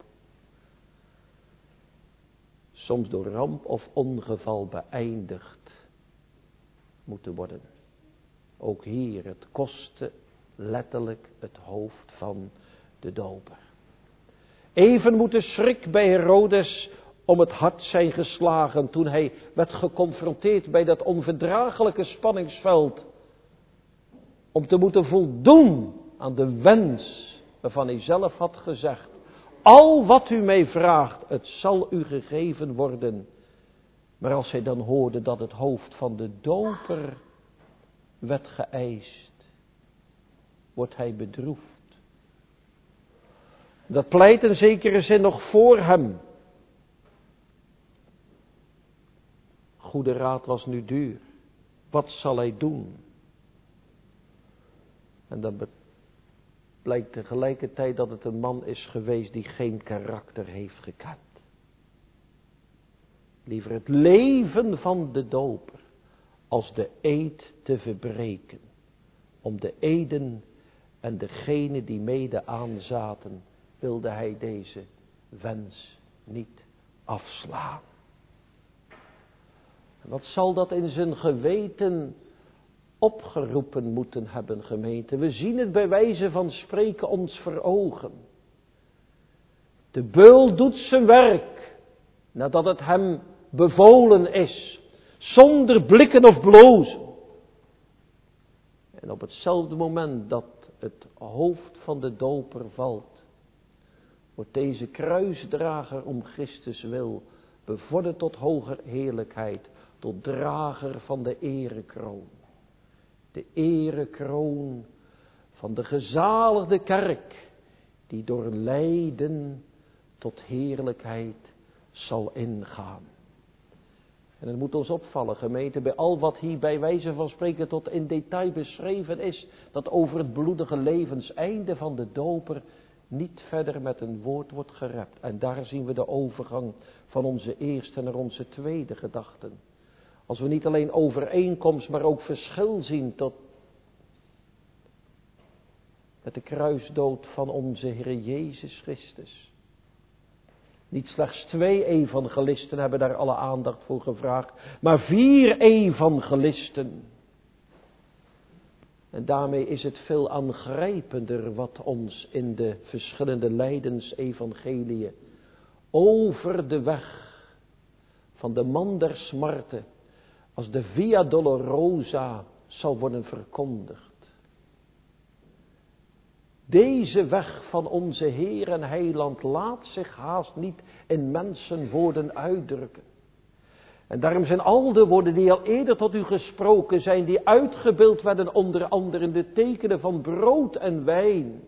Soms door ramp of ongeval beëindigd moeten worden. Ook hier, het kostte letterlijk het hoofd van de doper. Even moet de schrik bij Herodes om het hart zijn geslagen toen hij werd geconfronteerd bij dat onverdraaglijke spanningsveld. Om te moeten voldoen aan de wens waarvan hij zelf had gezegd. Al wat u mij vraagt, het zal u gegeven worden. Maar als hij dan hoorde dat het hoofd van de doper werd geëist, wordt hij bedroefd. Dat pleit in zekere zin nog voor hem. Goede raad was nu duur. Wat zal hij doen? En dan blijkt tegelijkertijd dat het een man is geweest die geen karakter heeft gekend. Liever het leven van de doper als de eed te verbreken. Om de eden en degene die mede aanzaten, wilde hij deze wens niet afslaan. Wat zal dat in zijn geweten opgeroepen moeten hebben, gemeente? We zien het bij wijze van spreken ons voor ogen. De beul doet zijn werk, nadat het hem bevolen is, zonder blikken of blozen. En op hetzelfde moment dat het hoofd van de doper valt, wordt deze kruisdrager om Christus wil bevorderd tot hoger heerlijkheid, tot drager van de erekroon. De erekroon van de gezaligde kerk, die door lijden tot heerlijkheid zal ingaan. En het moet ons opvallen, gemeente, bij al wat hier bij wijze van spreken tot in detail beschreven is, dat over het bloedige levenseinde van de doper niet verder met een woord wordt gerept. En daar zien we de overgang van onze eerste naar onze tweede gedachten. Als we niet alleen overeenkomst, maar ook verschil zien tot met de kruisdood van onze Heer Jezus Christus. Niet slechts twee evangelisten hebben daar alle aandacht voor gevraagd, maar vier evangelisten. En daarmee is het veel aangrijpender wat ons in de verschillende lijdensevangelieën over de weg van de man der smarten als de Via Dolorosa zal worden verkondigd. Deze weg van onze Heer en Heiland laat zich haast niet in mensenwoorden uitdrukken. En daarom zijn al de woorden die al eerder tot u gesproken zijn, die uitgebeeld werden onder andere in de tekenen van brood en wijn.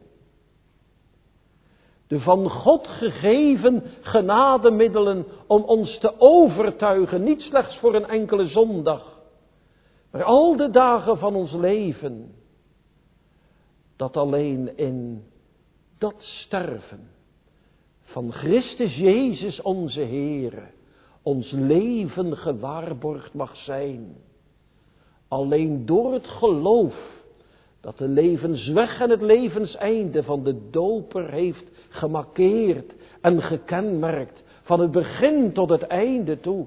De van God gegeven genademiddelen om ons te overtuigen, niet slechts voor een enkele zondag, maar al de dagen van ons leven. Dat alleen in dat sterven van Christus Jezus onze Heere ons leven gewaarborgd mag zijn. Alleen door het geloof dat de levensweg en het levenseinde van de doper heeft gemarkeerd en gekenmerkt, van het begin tot het einde toe.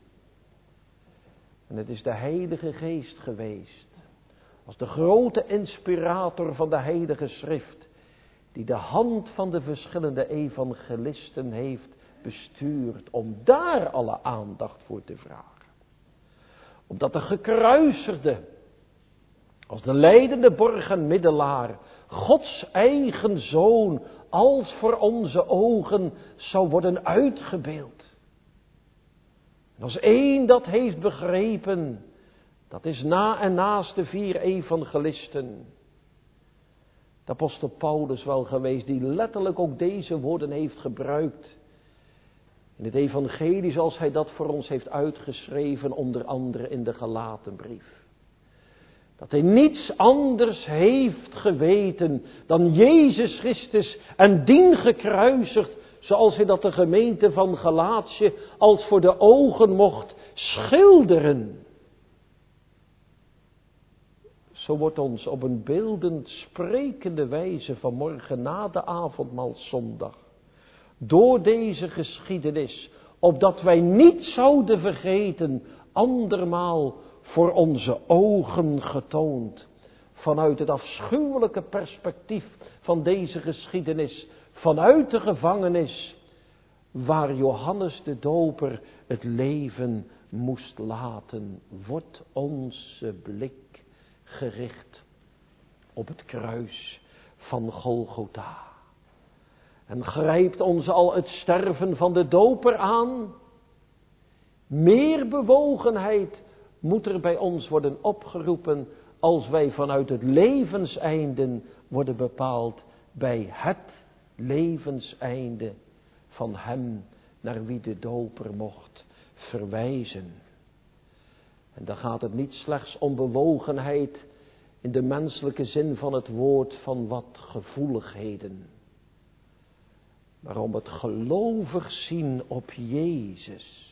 En het is de Heilige Geest geweest, als de grote inspirator van de Heilige Schrift, die de hand van de verschillende evangelisten heeft bestuurd om daar alle aandacht voor te vragen. Omdat de gekruisigde, als de lijdende borg en middelaar, Gods eigen zoon, als voor onze ogen zou worden uitgebeeld. En als één dat heeft begrepen, dat is na en naast de vier evangelisten de apostel Paulus wel geweest, die letterlijk ook deze woorden heeft gebruikt in het evangelie zoals hij dat voor ons heeft uitgeschreven, onder andere in de Galatenbrief. Dat hij niets anders heeft geweten dan Jezus Christus en dien gekruisigd, zoals hij dat de gemeente van Galatië als voor de ogen mocht schilderen. Zo wordt ons op een beeldend sprekende wijze vanmorgen na de avondmaalszondag door deze geschiedenis, opdat wij niet zouden vergeten, andermaal voor onze ogen getoond, vanuit het afschuwelijke perspectief van deze geschiedenis, vanuit de gevangenis, waar Johannes de Doper het leven moest laten, wordt onze blik gericht op het kruis van Golgotha. En grijpt ons al het sterven van de doper aan? Meer bewogenheid moet er bij ons worden opgeroepen als wij vanuit het levenseinde worden bepaald bij het levenseinde van hem naar wie de doper mocht verwijzen. En dan gaat het niet slechts om bewogenheid in de menselijke zin van het woord van wat gevoeligheden, maar om het gelovig zien op Jezus.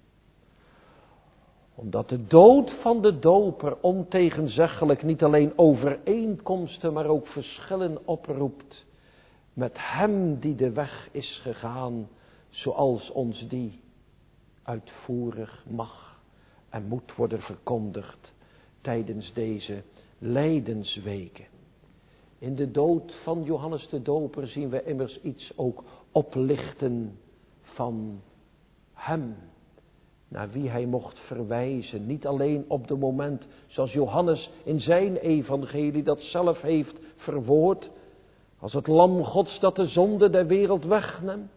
Omdat de dood van de doper ontegenzeggelijk niet alleen overeenkomsten, maar ook verschillen oproept met hem die de weg is gegaan, zoals ons die uitvoerig mag en moet worden verkondigd tijdens deze lijdensweken. In de dood van Johannes de Doper zien we immers iets ook oplichten van hem, naar wie hij mocht verwijzen. Niet alleen op het moment zoals Johannes in zijn evangelie dat zelf heeft verwoord, als het lam Gods dat de zonde der wereld wegneemt.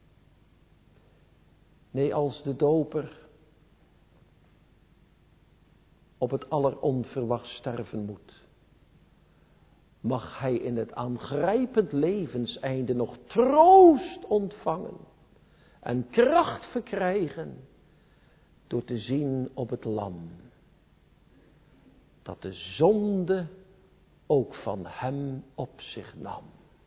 Nee, als de doper op het alleronverwacht sterven moet, mag hij in het aangrijpend levenseinde nog troost ontvangen en kracht verkrijgen door te zien op het lam dat de zonde ook van hem op zich nam.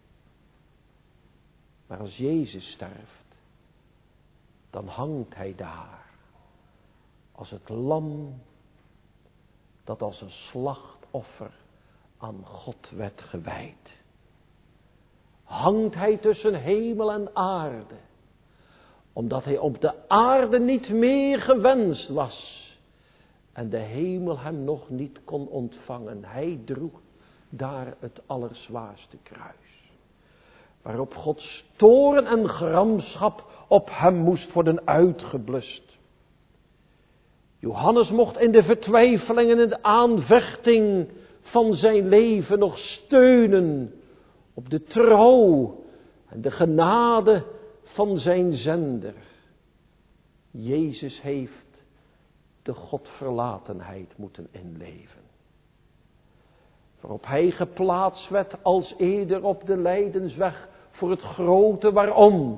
Maar als Jezus sterft, dan hangt hij daar als het lam dat als een slachtoffer aan God werd gewijd. Hangt hij tussen hemel en aarde, omdat hij op de aarde niet meer gewenst was en de hemel hem nog niet kon ontvangen. Hij droeg daar het allerzwaarste kruis, waarop Gods toorn en gramschap op hem moest worden uitgeblust. Johannes mocht in de vertwijfeling en in de aanvechting van zijn leven nog steunen op de trouw en de genade van zijn zender. Jezus heeft de godverlatenheid moeten inleven. Waarop hij geplaatst werd als eerder op de lijdensweg voor het grote waarom.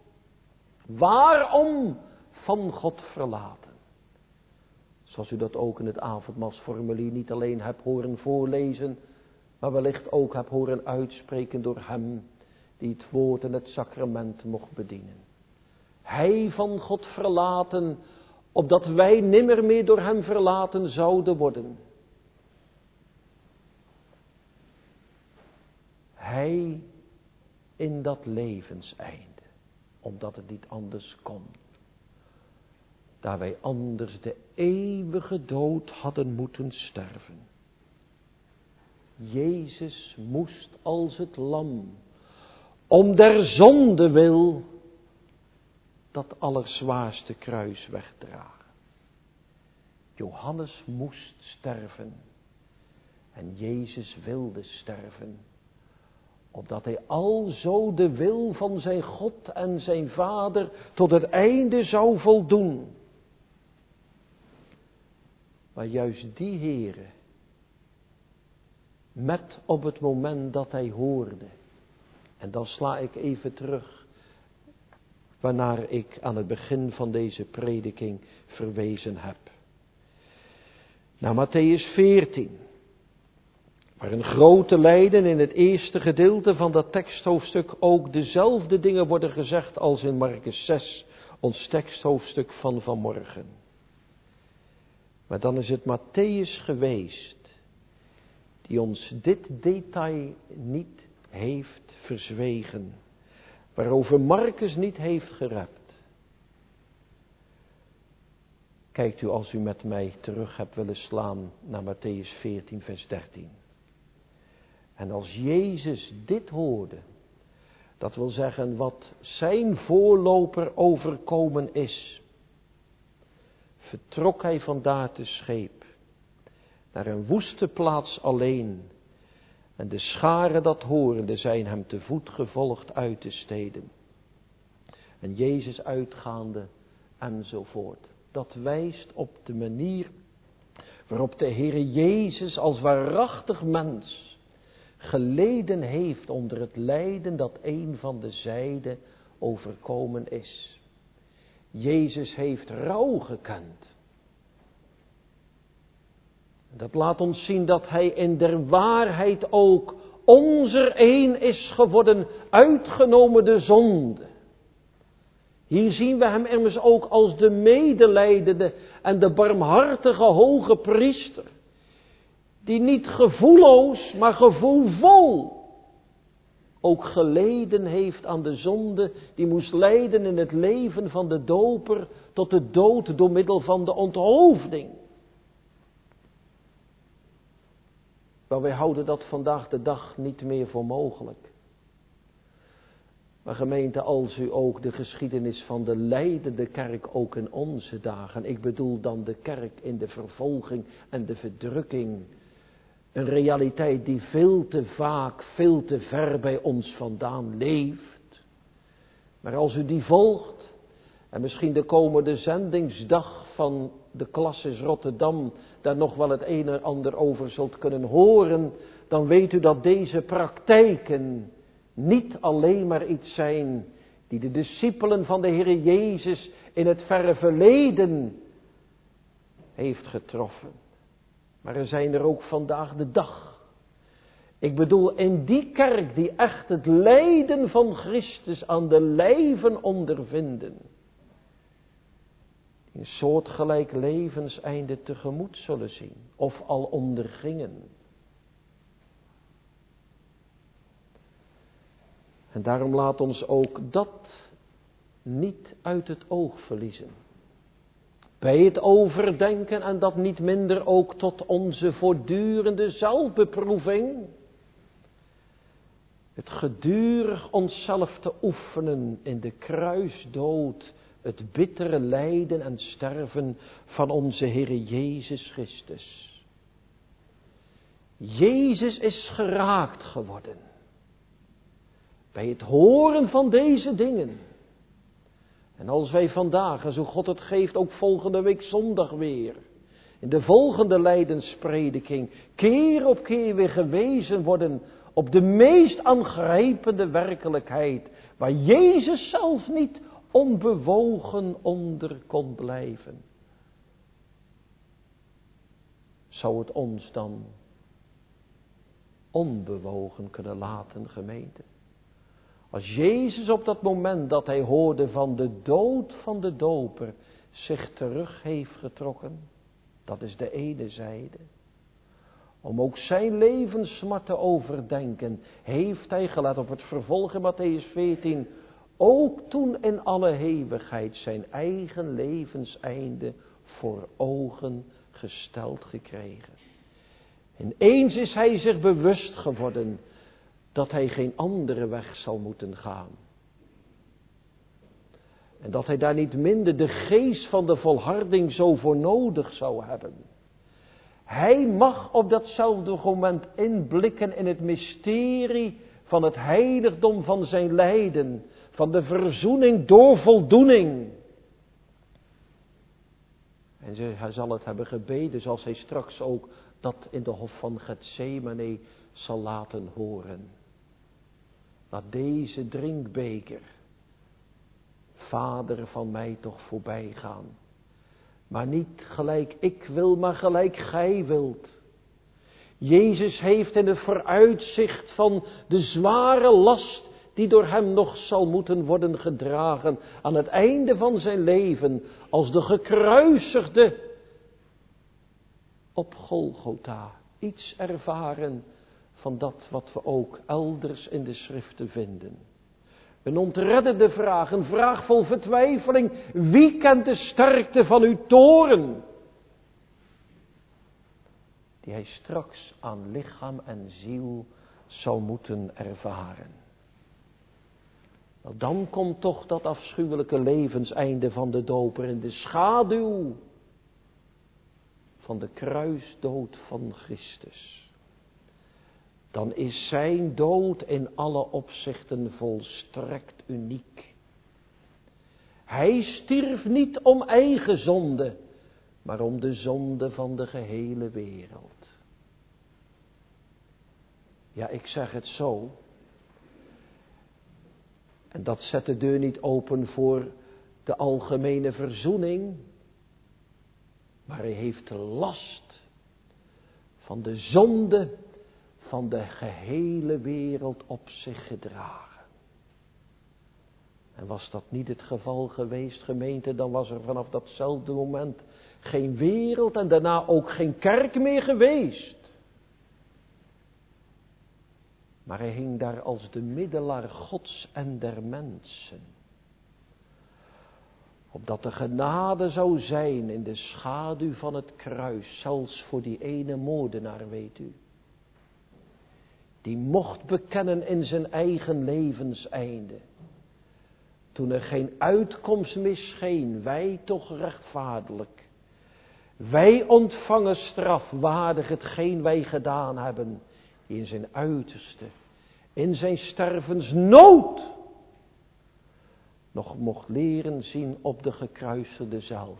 Waarom van God verlaten? Zoals u dat ook in het avondmaalsformulier niet alleen hebt horen voorlezen, maar wellicht ook hebt horen uitspreken door hem die het woord en het sacrament mocht bedienen. Hij van God verlaten, opdat wij nimmer meer door hem verlaten zouden worden. Hij in dat levenseinde, omdat het niet anders kon. Daar wij anders de eeuwige dood hadden moeten sterven. Jezus moest als het lam, om der zonde wil, dat allerzwaarste kruis wegdragen. Johannes moest sterven en Jezus wilde sterven, opdat hij alzo de wil van zijn God en zijn Vader tot het einde zou voldoen. Maar juist die Heere, met op het moment dat hij hoorde, en dan sla ik even terug, waarnaar ik aan het begin van deze prediking verwezen heb. Naar Mattheüs veertien, waar een grote lijden in het eerste gedeelte van dat teksthoofdstuk ook dezelfde dingen worden gezegd als in Markus zes, ons teksthoofdstuk van vanmorgen. Maar dan is het Mattheüs geweest die ons dit detail niet heeft verzwegen, waarover Markus niet heeft gerept. Kijkt u als u met mij terug hebt willen slaan naar Mattheüs veertien vers dertien. En als Jezus dit hoorde, dat wil zeggen wat zijn voorloper overkomen is, vertrok hij vandaar te scheep, naar een woeste plaats alleen, en de scharen dat horende zijn hem te voet gevolgd uit de steden. En Jezus uitgaande enzovoort. Dat wijst op de manier waarop de Heere Jezus als waarachtig mens geleden heeft onder het lijden dat een van de zijden overkomen is. Jezus heeft rouw gekend. Dat laat ons zien dat hij in der waarheid ook onzer een is geworden, uitgenomen de zonde. Hier zien we hem immers ook als de medelijdende en de barmhartige hoge priester, die niet gevoelloos, maar gevoelvol ook geleden heeft aan de zonde die moest leiden in het leven van de doper tot de dood door middel van de onthoofding. Maar wij houden dat vandaag de dag niet meer voor mogelijk. Maar gemeente, als u ook de geschiedenis van de lijdende kerk ook in onze dagen, ik bedoel dan de kerk in de vervolging en de verdrukking, een realiteit die veel te vaak, veel te ver bij ons vandaan leeft. Maar als u die volgt, en misschien de komende zendingsdag van de Classis Rotterdam daar nog wel het een en ander over zult kunnen horen, dan weet u dat deze praktijken niet alleen maar iets zijn die de discipelen van de Heer Jezus in het verre verleden heeft getroffen. Maar er zijn er ook vandaag de dag. Ik bedoel in die kerk die echt het lijden van Christus aan de lijven ondervinden. Die een soortgelijk levenseinde tegemoet zullen zien. Of al ondergingen. En daarom laat ons ook dat niet uit het oog verliezen. Bij het overdenken en dat niet minder ook tot onze voortdurende zelfbeproeving. Het gedurig onszelf te oefenen in de kruisdood, het bittere lijden en sterven van onze Heere Jezus Christus. Jezus is geraakt geworden. Bij het horen van deze dingen. En als wij vandaag, en zo God het geeft, ook volgende week zondag weer, in de volgende lijdensprediking, keer op keer weer gewezen worden op de meest aangrijpende werkelijkheid, waar Jezus zelf niet onbewogen onder kon blijven. Zou het ons dan onbewogen kunnen laten, gemeente? Als Jezus op dat moment dat hij hoorde van de dood van de doper zich terug heeft getrokken, dat is de ene zijde. Om ook zijn levenssmart te overdenken, heeft hij, gelet op het vervolg in Mattheüs veertien, ook toen in alle eeuwigheid zijn eigen levenseinde voor ogen gesteld gekregen. Ineens is hij zich bewust geworden dat hij geen andere weg zal moeten gaan. En dat hij daar niet minder de geest van de volharding zo voor nodig zou hebben. Hij mag op datzelfde moment inblikken in het mysterie van het heiligdom van zijn lijden, van de verzoening door voldoening. En hij zal het hebben gebeden, zoals hij straks ook dat in de hof van Getsemane zal laten horen. Laat deze drinkbeker, Vader, van mij toch voorbij gaan. Maar niet gelijk ik wil, maar gelijk gij wilt. Jezus heeft in het vooruitzicht van de zware last die door hem nog zal moeten worden gedragen aan het einde van zijn leven, als de gekruisigde op Golgotha, iets ervaren van dat wat we ook elders in de schriften vinden. Een ontreddende vraag, een vraag vol vertwijfeling. Wie kent de sterkte van uw toren? Die hij straks aan lichaam en ziel zal moeten ervaren. Nou, dan komt toch dat afschuwelijke levenseinde van de doper in de schaduw van de kruisdood van Christus. Dan is zijn dood in alle opzichten volstrekt uniek. Hij stierf niet om eigen zonde, maar om de zonde van de gehele wereld. Ja, ik zeg het zo. En dat zet de deur niet open voor de algemene verzoening. Maar hij heeft de last van de zonde van de gehele wereld op zich gedragen. En was dat niet het geval geweest, gemeente, dan was er vanaf datzelfde moment geen wereld en daarna ook geen kerk meer geweest. Maar hij hing daar als de middelaar Gods en der mensen. Opdat de genade zou zijn in de schaduw van het kruis, zelfs voor die ene moordenaar, weet u. Die mocht bekennen in zijn eigen levenseinde. Toen er geen uitkomst meer scheen, wij toch rechtvaardig. Wij ontvangen straf waardig hetgeen wij gedaan hebben. Die in zijn uiterste, in zijn stervensnood, nog mocht leren zien op de gekruisigde zelf.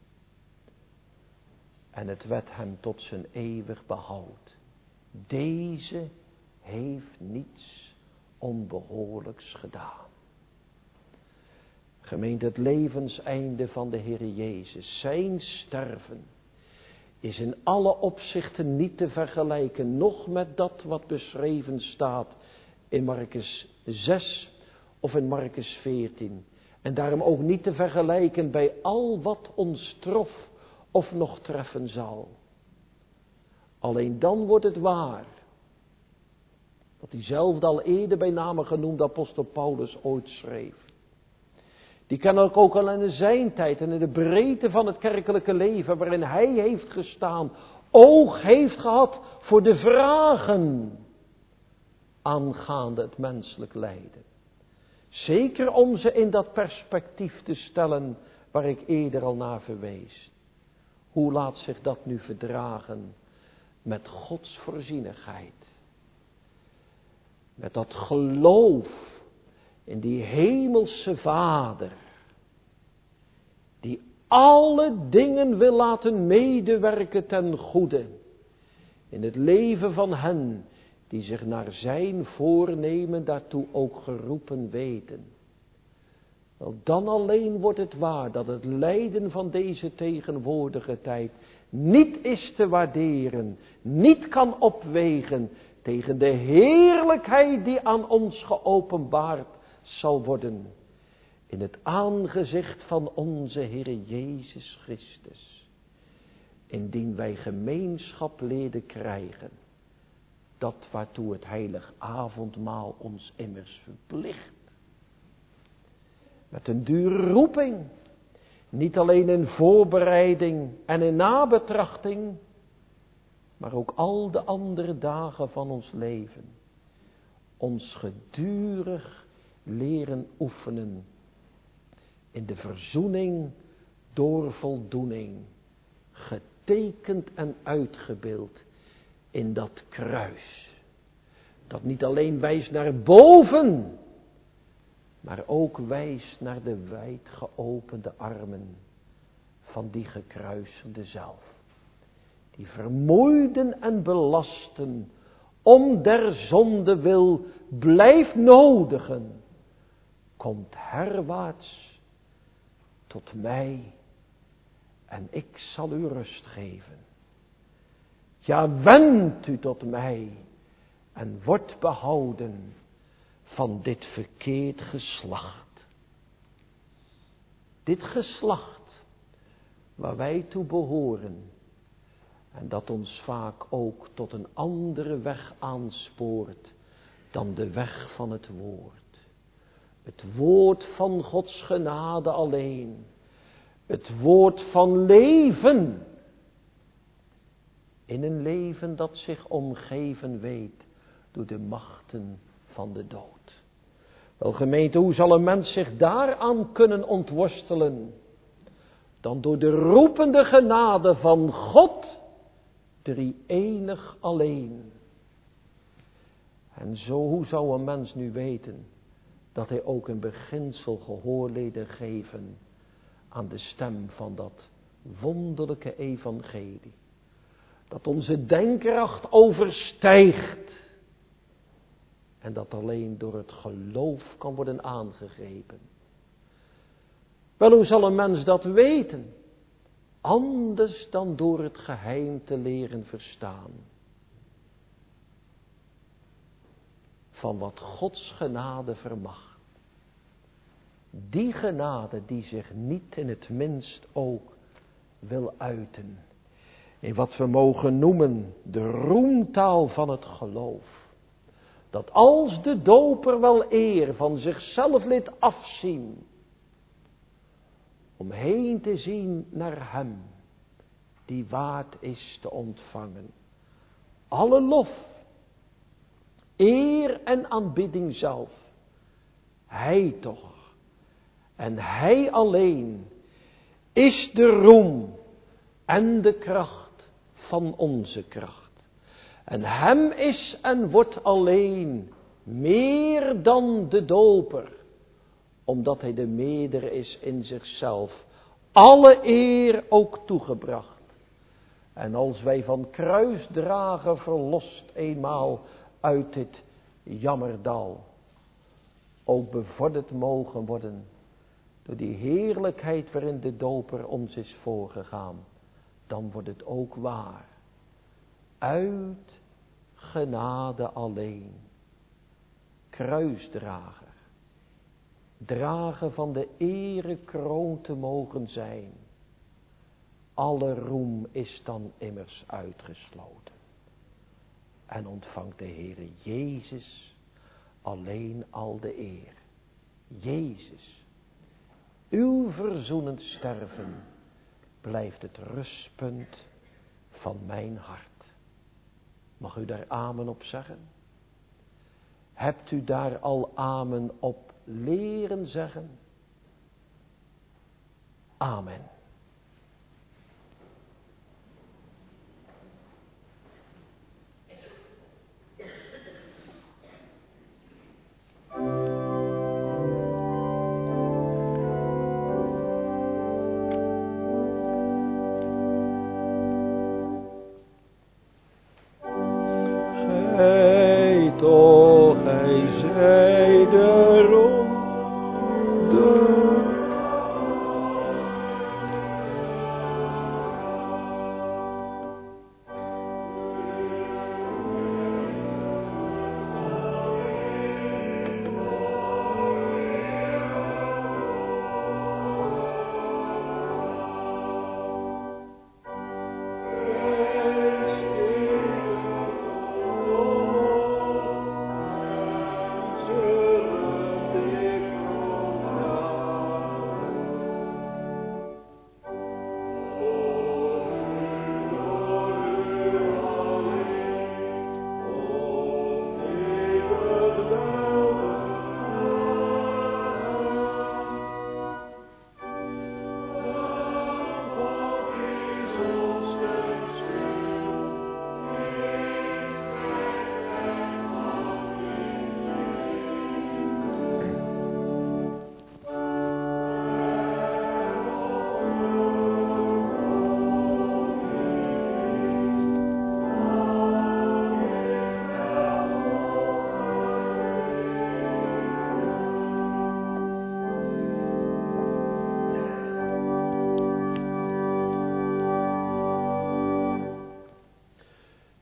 En het werd hem tot zijn eeuwig behoud. Deze heeft niets onbehoorlijks gedaan. Gemeente, het levenseinde van de Heer Jezus, zijn sterven, is in alle opzichten niet te vergelijken, nog met dat wat beschreven staat in Markus zes of in Markus veertien. En daarom ook niet te vergelijken bij al wat ons trof of nog treffen zal. Alleen dan wordt het waar. Wat diezelfde al eerder bij name genoemde apostel Paulus ooit schreef. Die kennelijk ook al in zijn tijd en in de breedte van het kerkelijke leven waarin hij heeft gestaan, oog heeft gehad voor de vragen aangaande het menselijk lijden. Zeker om ze in dat perspectief te stellen waar ik eerder al naar verwees. Hoe laat zich dat nu verdragen met Gods voorzienigheid? Met dat geloof in die hemelse Vader, die alle dingen wil laten medewerken ten goede, in het leven van hen die zich naar zijn voornemen daartoe ook geroepen weten. Wel, dan alleen wordt het waar dat het lijden van deze tegenwoordige tijd niet is te waarderen, niet kan opwegen tegen de heerlijkheid die aan ons geopenbaard zal worden in het aangezicht van onze Heere Jezus Christus, indien wij gemeenschap leden krijgen, dat waartoe het heilig avondmaal ons immers verplicht. Met een dure roeping, niet alleen in voorbereiding en in nabetrachting, maar ook al de andere dagen van ons leven. Ons gedurig leren oefenen in de verzoening door voldoening, getekend en uitgebeeld in dat kruis. Dat niet alleen wijst naar boven, maar ook wijst naar de wijd geopende armen van die gekruisende zelf. Die vermoeiden en belasten om der zonde wil blijft nodigen. Komt herwaarts tot mij en ik zal u rust geven. Ja, wendt u tot mij en wordt behouden van dit verkeerd geslacht. Dit geslacht waar wij toe behoren en dat ons vaak ook tot een andere weg aanspoort dan de weg van het woord. Het woord van Gods genade alleen. Het woord van leven. In een leven dat zich omgeven weet door de machten van de dood. Wel gemeente, hoe zal een mens zich daaraan kunnen ontworstelen? Dan door de roepende genade van God, drie-enig alleen. En zo, hoe zou een mens nu weten dat hij ook in beginsel gehoor leden geven aan de stem van dat wonderlijke evangelie. Dat onze denkkracht overstijgt. En dat alleen door het geloof kan worden aangegrepen. Wel, hoe zal een mens dat weten? Anders dan door het geheim te leren verstaan. Van wat Gods genade vermag. Die genade die zich niet in het minst ook wil uiten. In wat we mogen noemen de roemtaal van het geloof. Dat als de doper wel eer van zichzelf liet afzien. Om heen te zien naar hem. Die waard is te ontvangen. Alle lof. Eer en aanbidding zelf. Hij toch. En hij alleen. Is de roem. En de kracht van onze kracht. En hem is en wordt alleen meer dan de doper, omdat hij de meerder is in zichzelf, alle eer ook toegebracht. En als wij van kruisdragen verlost eenmaal uit dit jammerdal, ook bevorderd mogen worden door die heerlijkheid waarin de doper ons is voorgegaan, dan wordt het ook waar. Uit genade alleen. Kruisdrager. Drager van de erekroon te mogen zijn. Alle roem is dan immers uitgesloten. En ontvangt de Heere Jezus alleen al de eer. Jezus, uw verzoenend sterven blijft het rustpunt van mijn hart. Mag u daar amen op zeggen? Hebt u daar al amen op leren zeggen? Amen.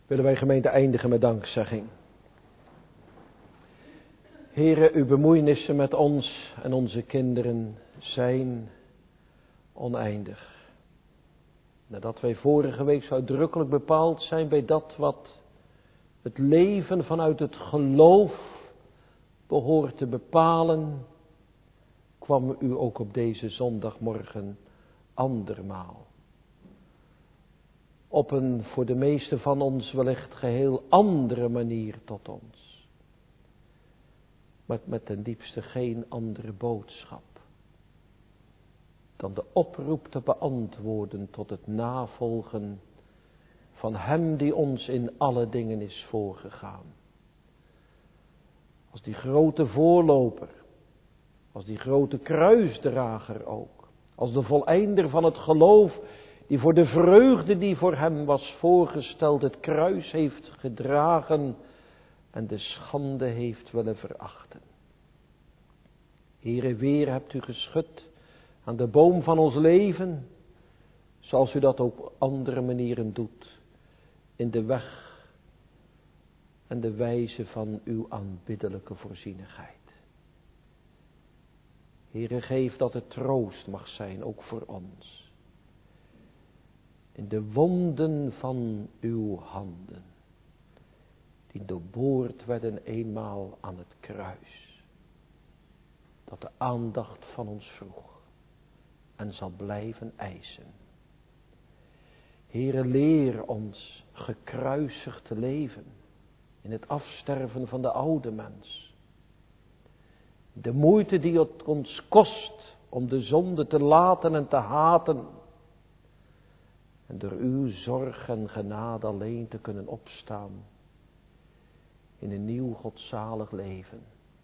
willen wij gemeente eindigen met dankzegging. Heere, uw bemoeienissen met ons en onze kinderen zijn oneindig. Nadat wij vorige week zo uitdrukkelijk bepaald zijn bij dat wat het leven vanuit het geloof behoort te bepalen, kwam u ook op deze zondagmorgen andermaal. Op een voor de meesten van ons wellicht geheel andere manier tot ons. Maar met ten diepste geen andere boodschap dan de oproep te beantwoorden tot het navolgen van hem die ons in alle dingen is voorgegaan. Als die grote voorloper, als die grote kruisdrager ook, als de voleinder van het geloof die voor de vreugde die voor hem was voorgesteld het kruis heeft gedragen en de schande heeft willen verachten. Heere, weer hebt u geschud aan de boom van ons leven, zoals u dat ook op andere manieren doet, in de weg en de wijze van uw aanbiddelijke voorzienigheid. Heere, geef dat het troost mag zijn, ook voor ons. In de wonden van uw handen, die doorboord werden eenmaal aan het kruis, dat de aandacht van ons vroeg en zal blijven eisen. Heere, leer ons gekruisigd te leven in het afsterven van de oude mens. De moeite die het ons kost om de zonde te laten en te haten. En door uw zorg en genade alleen te kunnen opstaan in een nieuw godzalig leven.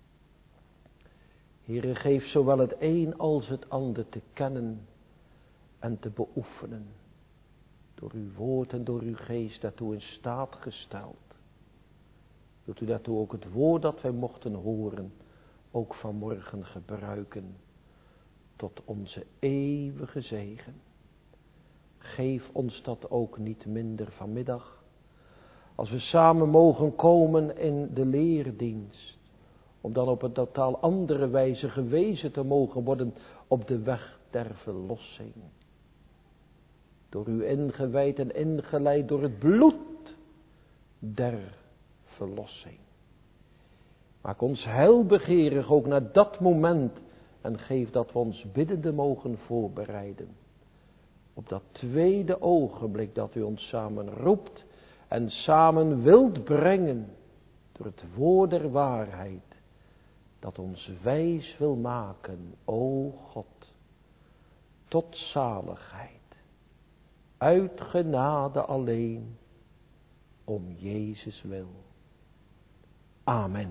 Heere, geef zowel het een als het ander te kennen en te beoefenen. Door uw woord en door uw geest daartoe in staat gesteld. Wilt u daartoe ook het woord dat wij mochten horen, ook vanmorgen gebruiken tot onze eeuwige zegen. Geef ons dat ook niet minder vanmiddag, als we samen mogen komen in de leerdienst, om dan op een totaal andere wijze gewezen te mogen worden op de weg der verlossing. Door u ingewijd en ingeleid door het bloed der verlossing. Maak ons heilbegeerig ook naar dat moment en geef dat we ons biddende mogen voorbereiden. Op dat tweede ogenblik dat u ons samen roept en samen wilt brengen door het woord der waarheid. Dat ons wijs wil maken, o God, tot zaligheid. Uit genade alleen, om Jezus wil. Amen.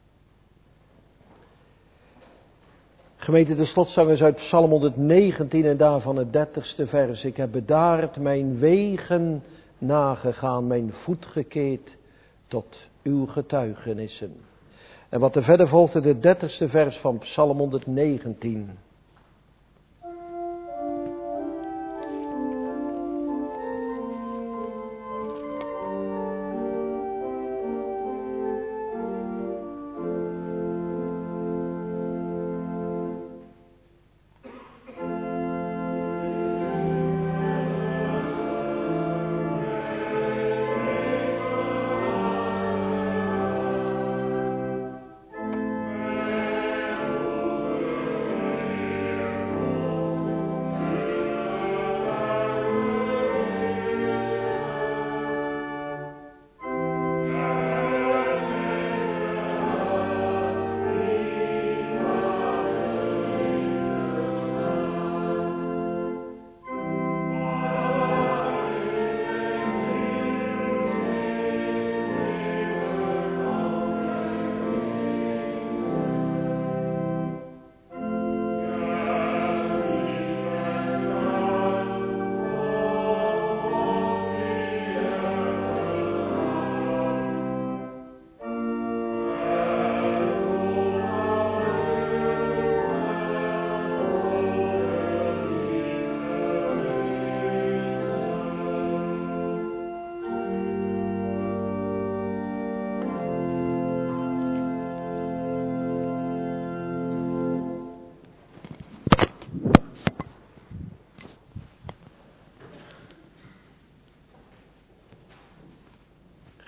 Gemeente, de slotzangers uit Psalm honderdnegentien en daarvan het dertigste vers. Ik heb bedaard mijn wegen nagegaan, mijn voet gekeerd tot uw getuigenissen. En wat er verder volgde, de dertigste vers van Psalm honderdnegentien.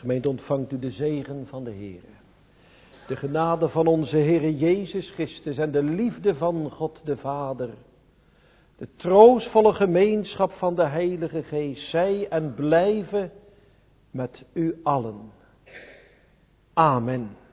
Gemeente, ontvangt u de zegen van de Heere. De genade van onze Heere Jezus Christus en de liefde van God de Vader. De troostvolle gemeenschap van de Heilige Geest, zij en blijven met u allen. Amen.